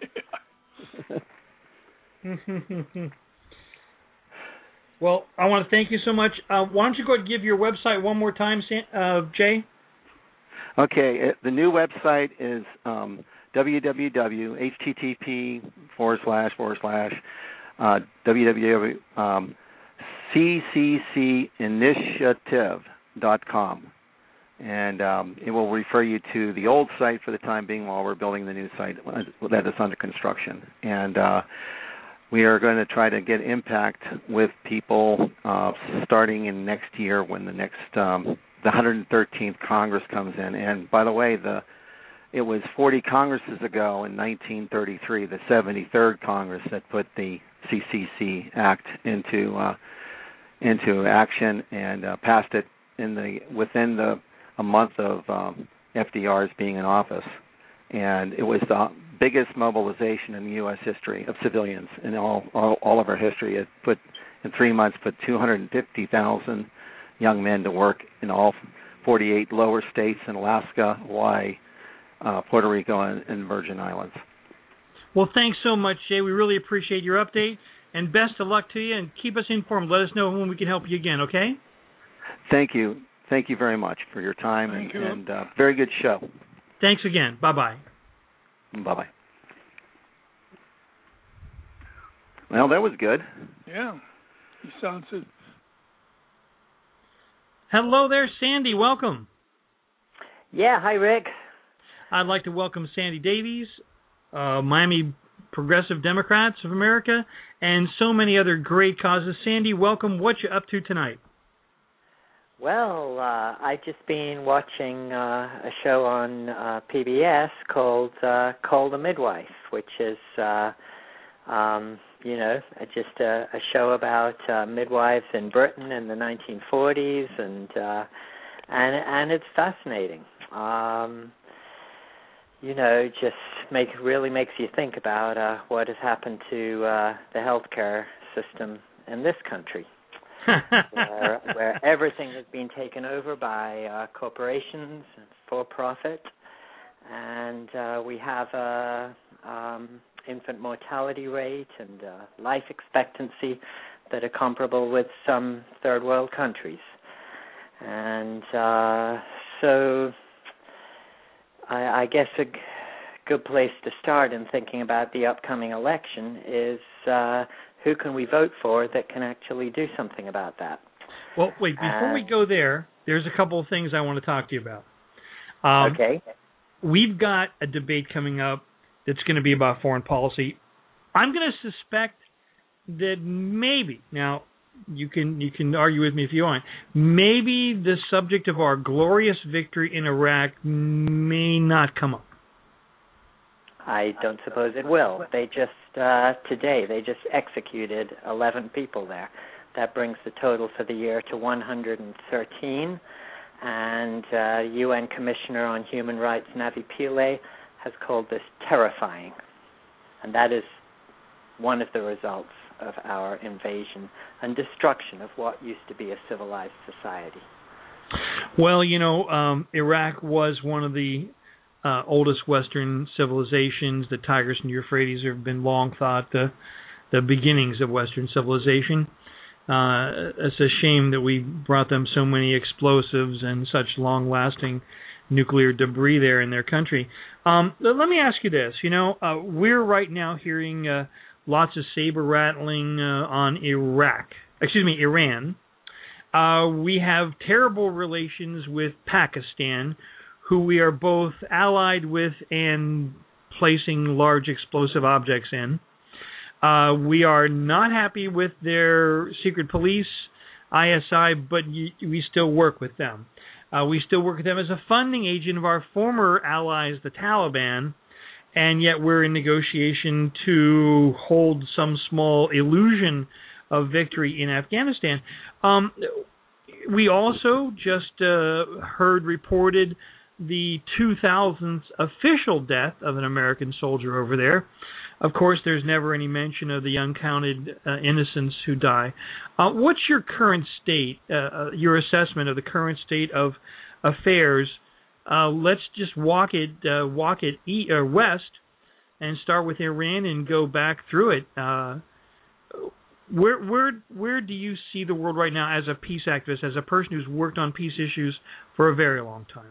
[SPEAKER 3] Well, I want to thank you so much. Uh, why don't you go ahead and give your website one more time, uh, Jay?
[SPEAKER 5] Okay, it, the new website is um, www, http forward slash forward slash uh, www um, cccinitiative dot com, and um, it will refer you to the old site for the time being while we're building the new site that is under construction. And uh, we are going to try to get impact with people uh, starting in next year when the next um, the one hundred thirteenth Congress comes in. And by the way, the it was forty Congresses ago in nineteen thirty-three, the seventy-third Congress, that put the C C C Act into uh, into action and uh, passed it in the within the a month of um, F D R's being in office. And it was the biggest mobilization in U S history of civilians in all all, all of our history. It put in three months put two hundred fifty thousand young men to work in all forty-eight lower states in Alaska, Hawaii, uh, Puerto Rico, and, and Virgin Islands.
[SPEAKER 3] Well, thanks so much, Jay. We really appreciate your update, and best of luck to you, and keep us informed. Let us know when we can help you again, okay?
[SPEAKER 5] Thank you. Thank you very much for your time,
[SPEAKER 6] Thank
[SPEAKER 5] and,
[SPEAKER 6] you.
[SPEAKER 5] and uh, very good show.
[SPEAKER 3] Thanks again. Bye-bye.
[SPEAKER 5] Bye-bye. Well, that was good.
[SPEAKER 6] Yeah. He sounds it.
[SPEAKER 3] Hello there, Sandy. Welcome.
[SPEAKER 7] Yeah, hi, Rick.
[SPEAKER 3] I'd like to welcome Sandy Davies, uh, Miami Progressive Democrats of America, and so many other great causes. Sandy, welcome. What you up to tonight?
[SPEAKER 7] Well, uh, I've just been watching uh, a show on uh, P B S called uh, Call the Midwife, which is, uh, um, you know, just a, a show about uh, midwives in Britain in the nineteen forties, and uh, and and it's fascinating. Um, you know, just make really makes you think about uh, what has happened to uh, the healthcare system in this country. where, where everything has been taken over by uh, corporations and for-profit, and uh, we have a um, infant mortality rate and uh, life expectancy that are comparable with some third world countries. And uh, so I, I guess a g- good place to start in thinking about the upcoming election is uh, who can we vote for that can actually do something about that?
[SPEAKER 3] Well, wait, before
[SPEAKER 7] uh,
[SPEAKER 3] we go there, there's a couple of things I want to talk to you about. Um,
[SPEAKER 7] okay.
[SPEAKER 3] We've got a debate coming up that's going to be about foreign policy. I'm going to suspect that maybe, now you can you can argue with me if you want, maybe the subject of our glorious victory in Iraq may not come up.
[SPEAKER 7] I don't suppose it will. They just, uh, today, they just executed eleven people there. That brings the total for the year to one hundred thirteen. And uh, U N Commissioner on Human Rights, Navi Pillay, has called this terrifying. And that is one of the results of our invasion and destruction of what used to be a civilized society.
[SPEAKER 3] Well, you know, um, Iraq was one of the Uh, oldest Western civilizations. The Tigris and Euphrates have been long thought the the beginnings of Western civilization. Uh, it's a shame that we brought them so many explosives and such long-lasting nuclear debris there in their country. Um, let me ask you this. You know, uh, we're right now hearing uh, lots of saber rattling uh, on Iraq. Excuse me, Iran. Uh, we have terrible relations with Pakistan, who we are both allied with and placing large explosive objects in. Uh, we are not happy with their secret police, I S I, but y- we still work with them. Uh, we still work with them as a funding agent of our former allies, the Taliban, and yet we're in negotiation to hold some small illusion of victory in Afghanistan. Um, we also just uh, heard reported the two thousandth official death of an American soldier over there. Of course, there's never any mention of the uncounted uh, innocents who die. Uh, what's your current state, uh, your assessment of the current state of affairs? Uh, let's just walk it, uh, walk it e- or west, and start with Iran and go back through it. Uh, where, where, where do you see the world right now as a peace activist, as a person who's worked on peace issues for a very long time?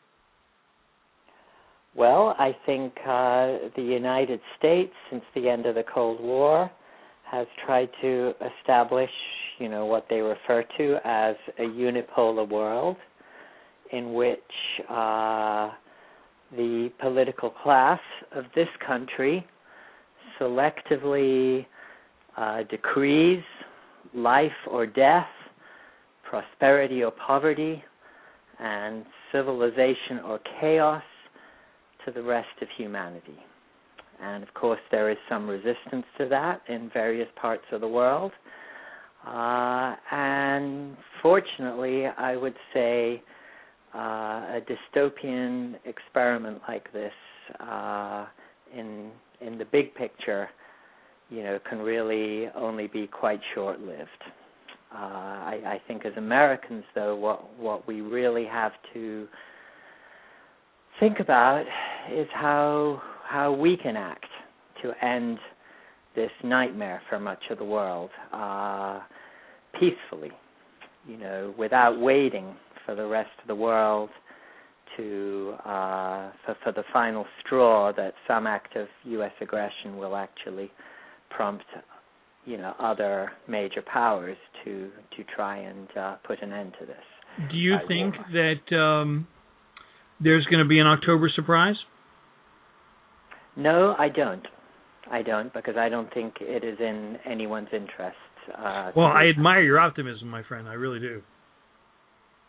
[SPEAKER 7] Well, I think uh, the United States, since the end of the Cold War, has tried to establish, you know, what they refer to as a unipolar world, in which uh, the political class of this country selectively uh, decrees life or death, prosperity or poverty, and civilization or chaos to the rest of humanity. And of course there is some resistance to that in various parts of the world. Uh, and fortunately, I would say uh, a dystopian experiment like this uh, in in the big picture, you know, can really only be quite short-lived. Uh, I, I think as Americans, though, what what we really have to think about is how how we can act to end this nightmare for much of the world uh, peacefully, you know, without waiting for the rest of the world to uh, for, for the final straw that some act of U S aggression will actually prompt, you know, other major powers to to try and uh, put an end to this.
[SPEAKER 3] Do you
[SPEAKER 7] uh,
[SPEAKER 3] think
[SPEAKER 7] war.
[SPEAKER 3] that um, there's going to be an October surprise?
[SPEAKER 7] No, I don't. I don't, because I don't think it is in anyone's interest. Uh,
[SPEAKER 3] well, I admire your optimism, my friend. I really do.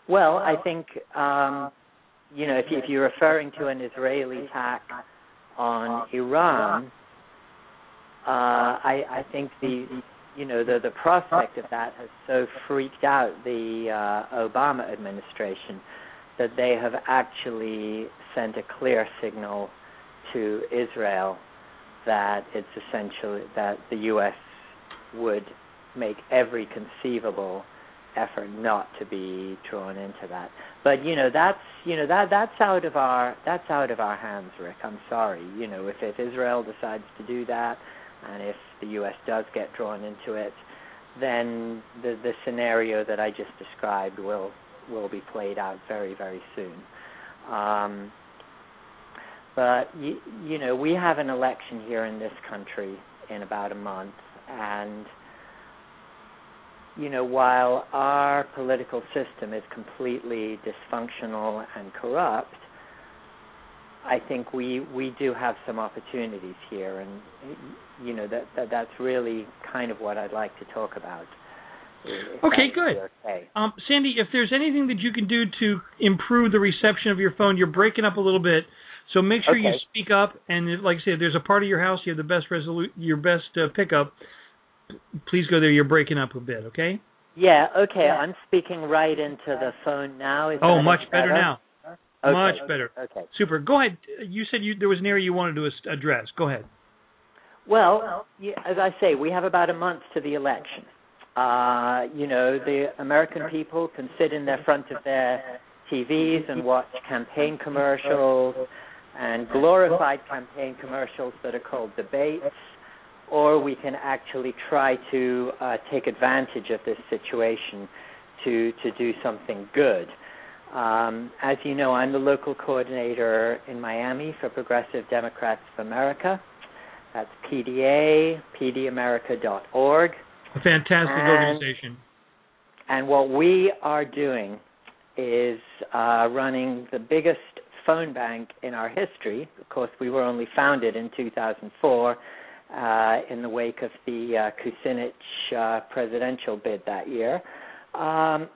[SPEAKER 7] Well, I think, um, you know, if, you, if you're referring to an Israeli attack on Iran, uh, I, I think the, you know, the, the prospect of that has so freaked out the uh, Obama administration that they have actually sent a clear signal to Israel that it's essentially that the U S would make every conceivable effort not to be drawn into that. But you know that's you know that that's out of our that's out of our hands, Rick. I'm sorry. You know if, if Israel decides to do that, and if the U S does get drawn into it, then the the scenario that I just described will will be played out very very soon. Um, but you, you know we have an election here in this country in about a month, and you know, while our political system is completely dysfunctional and corrupt, I think we we do have some opportunities here, and you know that, that that's really kind of what I'd like to talk about.
[SPEAKER 3] Okay, good. Okay. Um, Sandy, if there's anything that you can do to improve the reception of your phone, you're breaking up a little bit, so make sure okay. you speak up. And like I said, if there's a part of your house you have the best resolu- your best uh, pickup, please go there. You're breaking up a bit, okay?
[SPEAKER 7] Yeah, okay. Yeah. I'm speaking right into the phone now. Is
[SPEAKER 3] oh, much better, better now.
[SPEAKER 7] Okay.
[SPEAKER 3] Much better.
[SPEAKER 7] Okay.
[SPEAKER 3] Super. Go ahead. You said you, there was an area you wanted to address. Go ahead.
[SPEAKER 7] Well, as I say, we have about a month to the election. Uh, you know, the American people can sit in their front of their T Vs and watch campaign commercials and glorified campaign commercials that are called debates, or we can actually try to uh, take advantage of this situation to to do something good. Um, as you know, I'm the local coordinator in Miami for Progressive Democrats of America. That's P D A, P D America dot org.
[SPEAKER 3] A fantastic
[SPEAKER 7] and,
[SPEAKER 3] organization.
[SPEAKER 7] And what we are doing is uh, running the biggest phone bank in our history. Of course, we were only founded in two thousand four. Uh, in the wake of the uh, Kucinich uh, presidential bid that year. Um,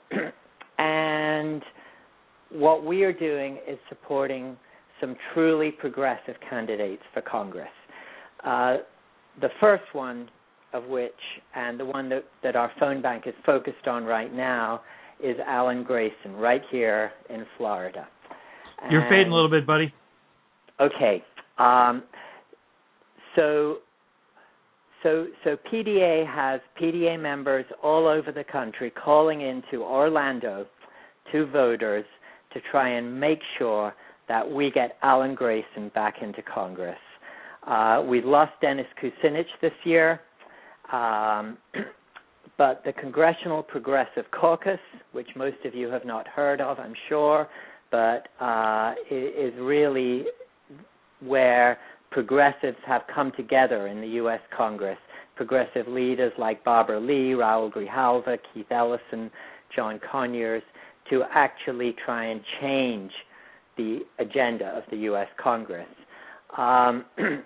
[SPEAKER 7] and what we are doing is supporting some truly progressive candidates for Congress. Uh, the first one of which, and the one that, that our phone bank is focused on right now, is Alan Grayson, right here in Florida.
[SPEAKER 3] You're
[SPEAKER 7] and,
[SPEAKER 3] fading a little bit, buddy.
[SPEAKER 7] Okay. Um, so... So, so P D A has P D A members all over the country calling into Orlando to voters to try and make sure that we get Alan Grayson back into Congress. Uh, we lost Dennis Kucinich this year, um, but the Congressional Progressive Caucus, which most of you have not heard of, I'm sure, but uh, is really where progressives have come together in the U S Congress. Progressive leaders like Barbara Lee, Raul Grijalva, Keith Ellison, John Conyers, to actually try and change the agenda of the U S Congress. Um,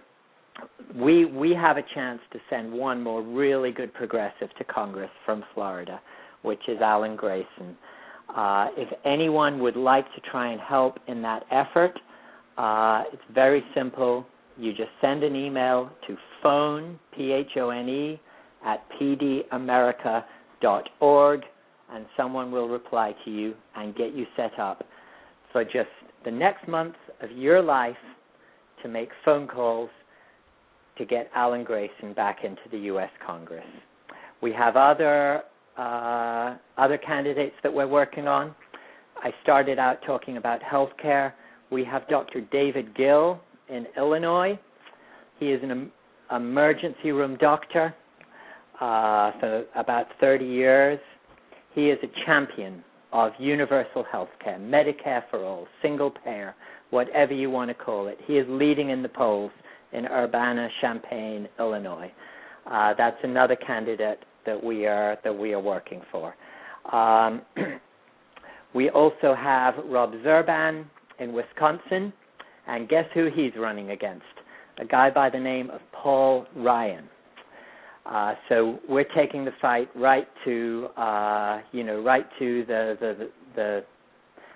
[SPEAKER 7] we we have a chance to send one more really good progressive to Congress from Florida, which is Alan Grayson. Uh, if anyone would like to try and help in that effort, uh, it's very simple. You just send an email to phone, P H O N E, at P D America dot org, and someone will reply to you and get you set up for just the next month of your life to make phone calls to get Alan Grayson back into the U S Congress. We have other uh, other candidates that we're working on. I started out talking about health care. We have Doctor David Gill in Illinois. He is an em- emergency room doctor uh, for about thirty years. He is a champion of universal health care, Medicare for all, single payer, whatever you want to call it. He is leading in the polls in Urbana-Champaign, Illinois. Uh, that's another candidate that we are that we are working for. Um, we also have Rob Zurban in Wisconsin. And guess who he's running against? A guy by the name of Paul Ryan. Uh, so we're taking the fight right to, uh, you know, right to the, the the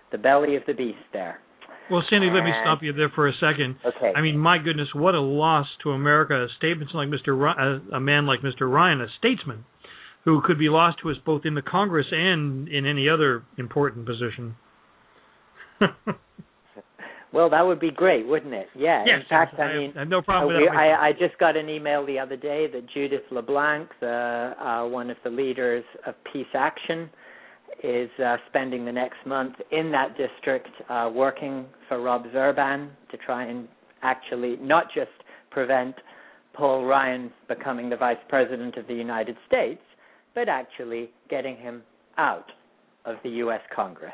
[SPEAKER 7] the belly of the beast there.
[SPEAKER 3] Well, Sandy,
[SPEAKER 7] and,
[SPEAKER 3] let me stop you there for a second.
[SPEAKER 7] Okay.
[SPEAKER 3] I mean, my goodness, what a loss to America. Statements like Mister Ry- a man like Mister Ryan, a statesman, who could be lost to us both in the Congress and in any other important position.
[SPEAKER 7] Well, that would be great, wouldn't it? Yeah.
[SPEAKER 3] Yes,
[SPEAKER 7] in fact, I,
[SPEAKER 3] I
[SPEAKER 7] mean,
[SPEAKER 3] I have no problem
[SPEAKER 7] uh,
[SPEAKER 3] with
[SPEAKER 7] we,
[SPEAKER 3] that.
[SPEAKER 7] I, I just got an email the other day that Judith LeBlanc, the, uh, one of the leaders of Peace Action, is uh, spending the next month in that district uh, working for Rob Zurban to try and actually not just prevent Paul Ryan becoming the Vice President of the United States, but actually getting him out of the U S Congress.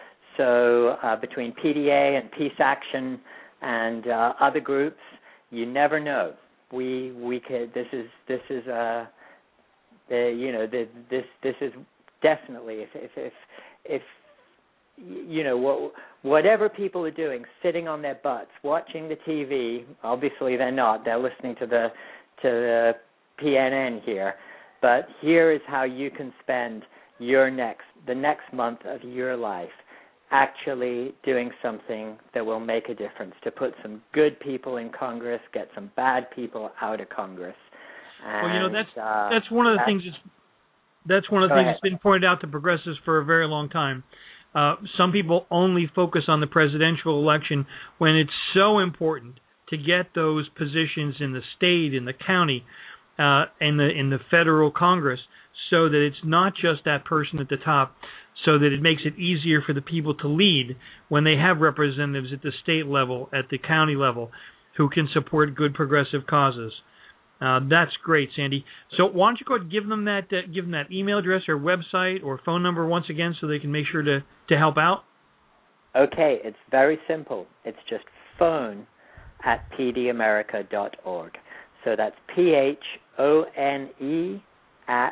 [SPEAKER 7] So uh, between P D A and Peace Action and uh, other groups, you never know. We we could. This is this is uh, the you know the, this this is definitely if if if, if you know what whatever people are doing, sitting on their butts, watching the T V. Obviously, they're not. They're listening to the to the P N N here. But here is how you can spend your next the next month of your life actually doing something that will make a difference, to put some good people in Congress, get some bad people out of Congress. And,
[SPEAKER 3] well, you know, that's
[SPEAKER 7] uh,
[SPEAKER 3] that's one of the
[SPEAKER 7] that's,
[SPEAKER 3] things that's that's one of the things that's been pointed out to progressives for a very long time. Uh, some people only focus on the presidential election when it's so important to get those positions in the state, in the county, uh, and the in the federal Congress, so that it's not just that person at the top, so that it makes it easier for the people to lead when they have representatives at the state level, at the county level, who can support good progressive causes. Uh, that's great, Sandy. So why don't you go ahead and give them that uh, give them that email address or website or phone number once again, so they can make sure to, to help out?
[SPEAKER 7] Okay, it's very simple. It's just phone at p d america dot org. So that's P H O N E at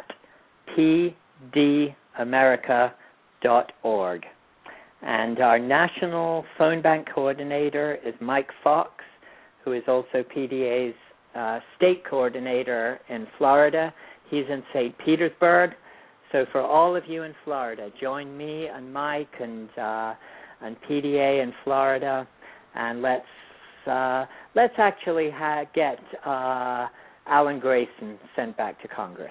[SPEAKER 7] p d america dot org. And our national phone bank coordinator is Mike Fox, who is also P D A's uh, state coordinator in Florida. He's in Saint Petersburg. So for all of you in Florida, join me and Mike and uh, and P D A in Florida, and let's uh, let's actually ha- get uh, Alan Grayson sent back to Congress.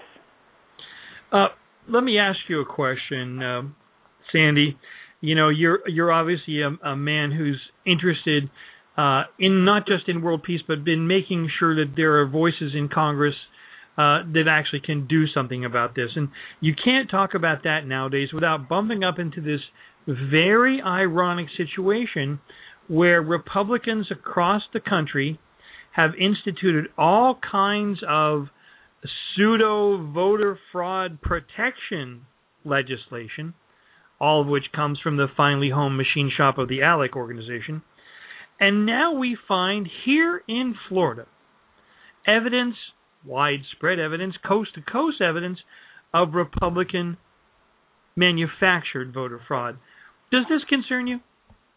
[SPEAKER 3] Uh, let me ask you a question, uh, Sandy. You know, you're you're obviously a, a man who's interested uh, in not just in world peace, but been making sure that there are voices in Congress uh, that actually can do something about this. And you can't talk about that nowadays without bumping up into this very ironic situation where Republicans across the country have instituted all kinds of pseudo voter fraud protection legislation, all of which comes from the Finally Home Machine Shop of the ALEC organization. And now we find here in Florida evidence, widespread evidence, coast-to-coast evidence of Republican manufactured voter fraud. Does this concern you?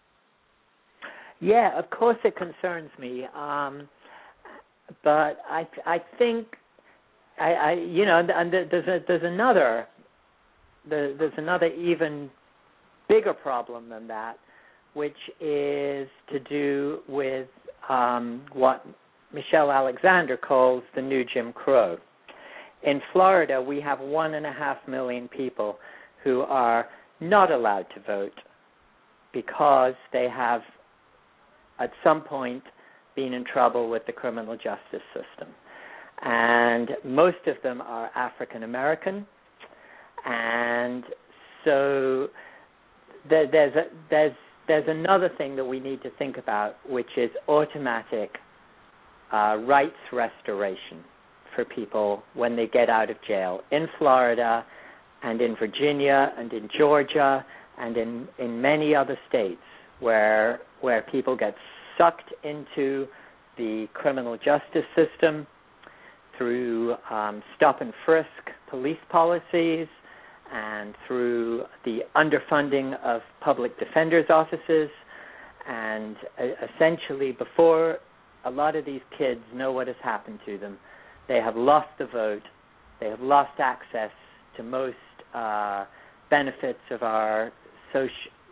[SPEAKER 7] Yeah, of course it concerns me. Um, but I, I think, I, I, you know, and there's a, there's another, there's another even bigger problem than that, which is to do with um, what Michelle Alexander calls the new Jim Crow. In Florida, we have one and a half million people who are not allowed to vote because they have, at some point, been in trouble with the criminal justice system. And most of them are African American. And so there, there's a, there's there's another thing that we need to think about, which is automatic uh, rights restoration for people when they get out of jail in Florida and in Virginia and in Georgia and in, in many other states where where people get sucked into the criminal justice system through um, stop and frisk police policies and through the underfunding of public defenders' offices. And uh, essentially, before a lot of these kids know what has happened to them, they have lost the vote, they have lost access to most uh, benefits of our soci-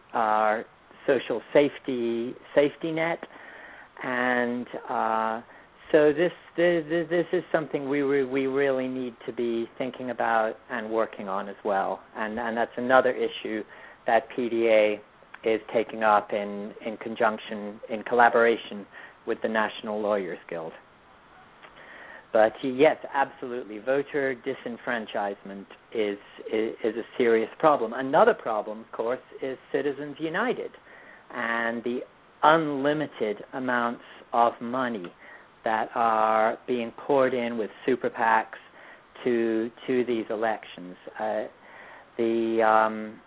[SPEAKER 7] our social safety safety net, and uh, so this, this this is something we re- we really need to be thinking about and working on as well, and and that's another issue that P D A is taking up in, in conjunction, in collaboration with the National Lawyers Guild. But yes, absolutely, voter disenfranchisement is, is is a serious problem. Another problem, of course, is Citizens United and the unlimited amounts of money that are being poured in with super PACs to to these elections. Uh, the um,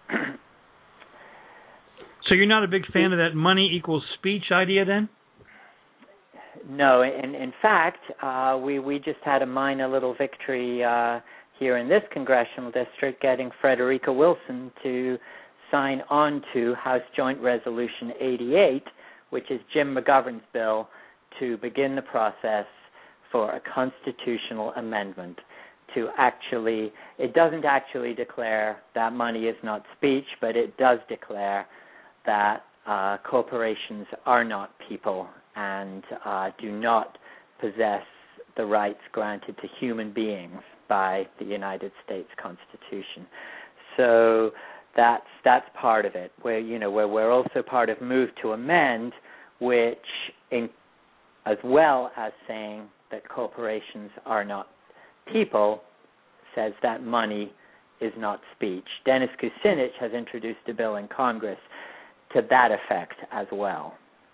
[SPEAKER 3] so you're not a big fan of that money equals speech idea, then?
[SPEAKER 7] No, in in fact, uh, we we just had a minor little victory uh, here in this congressional district, getting Frederica Wilson to sign on to House Joint Resolution eighty-eight, which is Jim McGovern's bill, to begin the process for a constitutional amendment to actually, it doesn't actually declare that money is not speech, but it does declare that uh, corporations are not people and uh, do not possess the rights granted to human beings by the United States Constitution. So that's that's part of it. Where you know where we're also part of Move to Amend, which, in, as well as saying that corporations are not people, says that money is not speech. Dennis Kucinich has introduced a bill in Congress to that effect as well.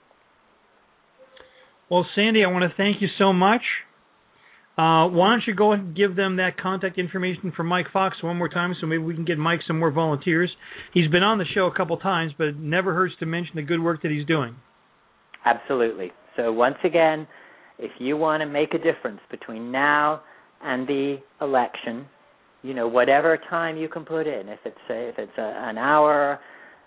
[SPEAKER 3] Well, Sandy, I want to thank you so much. Uh, why don't you go and give them that contact information for Mike Fox one more time so maybe we can get Mike some more volunteers. He's been on the show a couple times, but it never hurts to mention the good work that he's doing.
[SPEAKER 7] Absolutely. So once again, if you want to make a difference between now and the election, you know, whatever time you can put in, if it's a, if it's a, an hour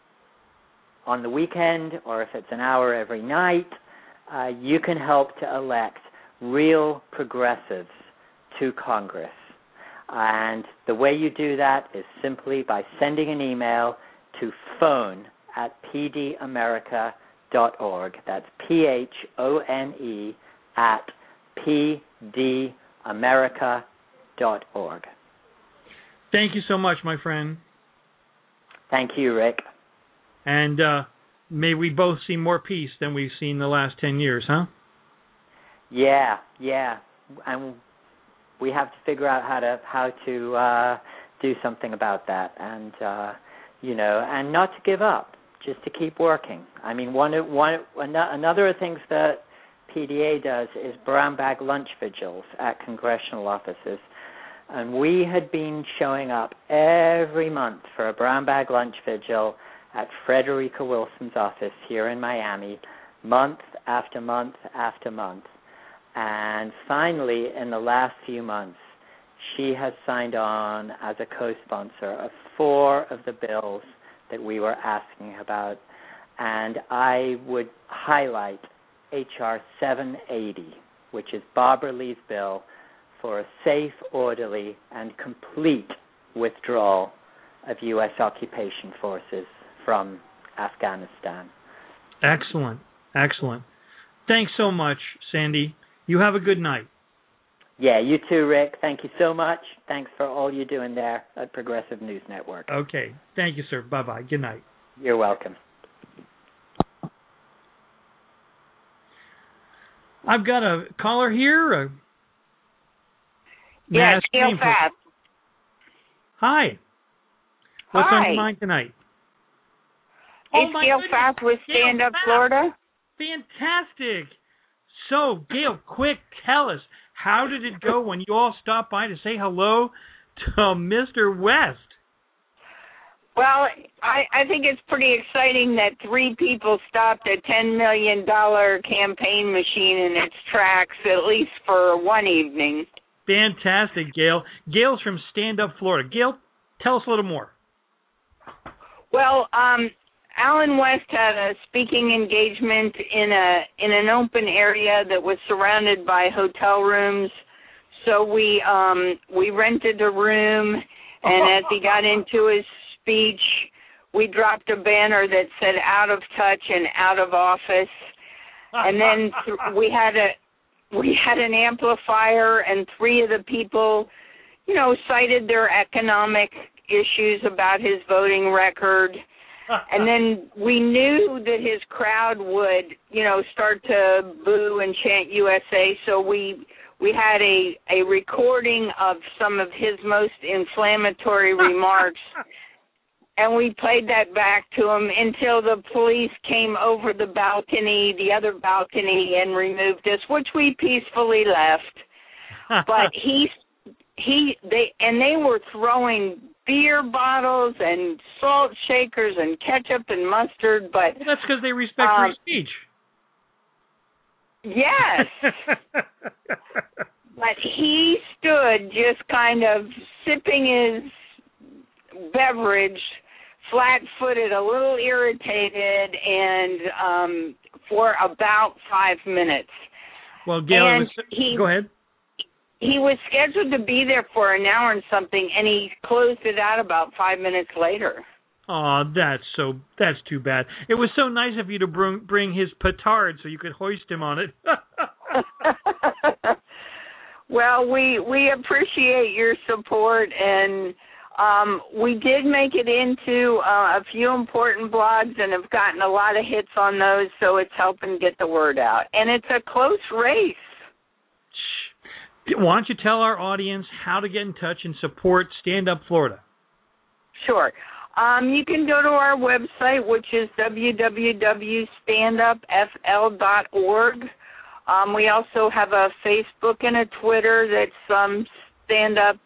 [SPEAKER 7] on the weekend or if it's an hour every night, uh, you can help to elect real progressives to Congress. And the way you do that is simply by sending an email to phone at p d america dot org. That's P H O N E at p d america dot org.
[SPEAKER 3] Thank you so much, my friend.
[SPEAKER 7] Thank you, Rick.
[SPEAKER 3] And uh, may we both see more peace than we've seen the last ten years, huh?
[SPEAKER 7] Yeah, yeah. And we have to figure out how to how to uh, do something about that, and uh, you know, and not to give up, just to keep working. I mean, one one another of the things that P D A does is brown bag lunch vigils at congressional offices. And we had been showing up every month for a brown bag lunch vigil at Frederica Wilson's office here in Miami, month after month after month. And finally, in the last few months, she has signed on as a co-sponsor of four of the bills that we were asking about. And I would highlight H R seven eighty, which is Barbara Lee's bill for a safe, orderly, and complete withdrawal of U S occupation forces from Afghanistan.
[SPEAKER 3] Excellent. Excellent. Thanks so much, Sandy. You have a good night.
[SPEAKER 7] Yeah, you too, Rick. Thank you so much. Thanks for all you're doing there at Progressive News Network.
[SPEAKER 3] Okay. Thank you, sir. Bye-bye. Good night.
[SPEAKER 7] You're welcome.
[SPEAKER 3] I've got a caller here. A
[SPEAKER 8] Yeah, it's Gail Fast.
[SPEAKER 3] Hi. What's
[SPEAKER 8] Hi.
[SPEAKER 3] on your mind tonight?
[SPEAKER 8] It's
[SPEAKER 3] oh
[SPEAKER 8] Gail Fast with Stand Up Florida.
[SPEAKER 3] Fantastic. So, Gail, quick, tell us, how did it go when you all stopped by to say hello to Mister West?
[SPEAKER 8] Well, I, I think it's pretty exciting that three people stopped a ten million dollars campaign machine in its tracks, at least for one evening.
[SPEAKER 3] Fantastic, Gail. Gail's from Stand Up Florida. Gail, tell us a little more.
[SPEAKER 8] Well, um, Alan West had a speaking engagement in a in an open area that was surrounded by hotel rooms. So we um, we rented a room, and as he got into his speech, we dropped a banner that said "out of touch" and "out of office," and then th- we had a we had an amplifier, and three of the people, you know, cited their economic issues about his voting record. And then we knew that his crowd would, you know, start to boo and chant U S A, so we we had a, a recording of some of his most inflammatory remarks, and we played that back to him until the police came over the balcony, the other balcony, and removed us, which we peacefully left. But he, he, they, and they were throwing beer bottles and salt shakers and ketchup and mustard, but
[SPEAKER 3] well, that's because they respect
[SPEAKER 8] um,
[SPEAKER 3] free speech.
[SPEAKER 8] Yes. But he stood just kind of sipping his beverage, flat-footed, a little irritated, and um, for about five minutes.
[SPEAKER 3] Well, Gail,
[SPEAKER 8] and
[SPEAKER 3] was,
[SPEAKER 8] he,
[SPEAKER 3] go ahead.
[SPEAKER 8] He was scheduled to be there for an hour and something, and he closed it out about five minutes later.
[SPEAKER 3] Oh, that's so that's too bad. It was so nice of you to bring bring his petard so you could hoist him on it.
[SPEAKER 8] Well, we we appreciate your support, and um, we did make it into uh, a few important blogs and have gotten a lot of hits on those, so it's helping get the word out. And it's a close race.
[SPEAKER 3] Why don't you tell our audience how to get in touch and support Stand Up Florida?
[SPEAKER 8] Sure. Um, you can go to our website, which is w w w dot stand up f l dot org. Um, we also have a Facebook and a Twitter that's um, stand up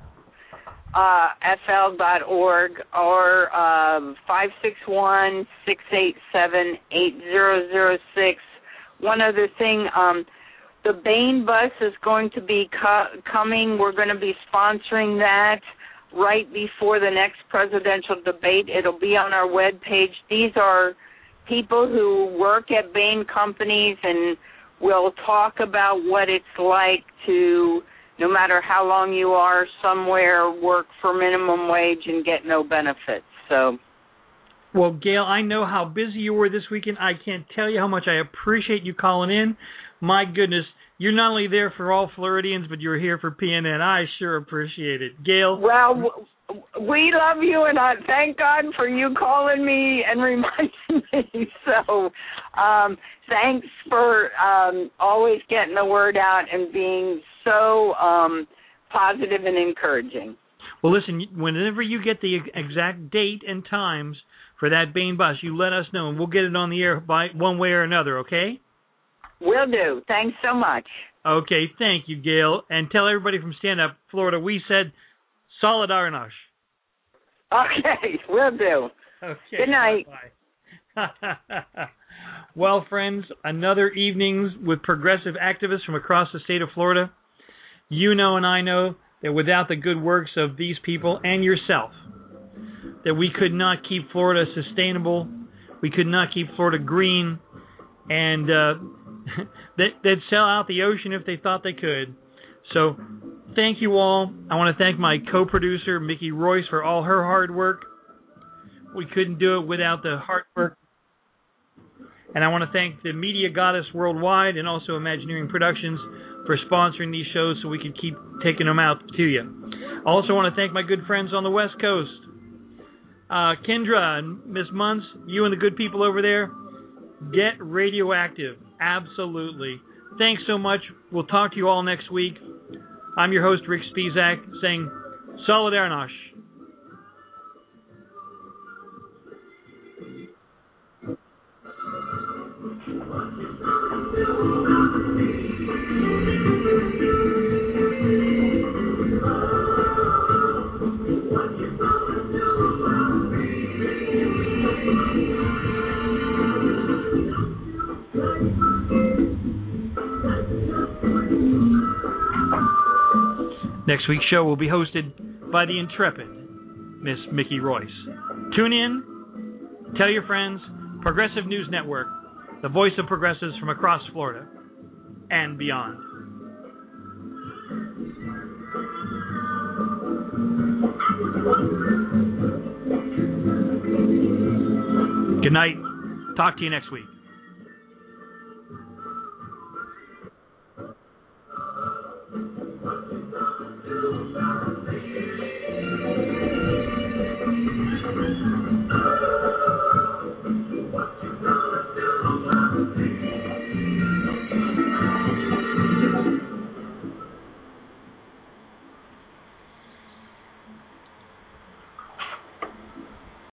[SPEAKER 8] f l dot org or um, five six one, six eight seven, eight zero zero six. One other thing, um, the Bain bus is going to be co- coming. We're going to be sponsoring that right before the next presidential debate. It'll be on our webpage. These are people who work at Bain companies and will talk about what it's like to, no matter how long you are somewhere, work for minimum wage and get no benefits. So,
[SPEAKER 3] well, Gail, I know how busy you were this weekend. I can't tell you how much I appreciate you calling in. My goodness, you're not only there for all Floridians, but you're here for P N N. I sure appreciate it. Gail?
[SPEAKER 8] Well, we love you, and I thank God for you calling me and reminding me. So um, thanks for um, always getting the word out and being so um, positive and encouraging.
[SPEAKER 3] Well, listen, whenever you get the exact date and times for that Bain bus, you let us know, and we'll get it on the air by one way or another, okay?
[SPEAKER 8] Will do. Thanks so much.
[SPEAKER 3] Okay, thank you, Gail. And tell everybody from Stand Up Florida we said Solidarność.
[SPEAKER 8] Okay, will do.
[SPEAKER 3] Okay.
[SPEAKER 8] Good night.
[SPEAKER 3] Bye. Well, friends, another evenings with progressive activists from across the state of Florida. You know and I know that without the good works of these people and yourself, that we could not keep Florida sustainable, we could not keep Florida green, and uh, they'd sell out the ocean if they thought they could. So thank you all. I want to thank my co-producer, Mickey Royce, for all her hard work. We couldn't do it without the hard work. And I want to thank the Media Goddess Worldwide and also Imagineering Productions for sponsoring these shows so we could keep taking them out to you. I also want to thank my good friends on the West Coast. Uh, Kendra and Miss Muntz, you and the good people over there, get radioactive. Absolutely. Thanks so much. We'll talk to you all next week. I'm your host, Rick Spizak, saying Solidarność. Next week's show will be hosted by the intrepid Miss Mickey Royce. Tune in, tell your friends, Progressive News Network, the voice of progressives from across Florida and beyond. night. Talk to you next week.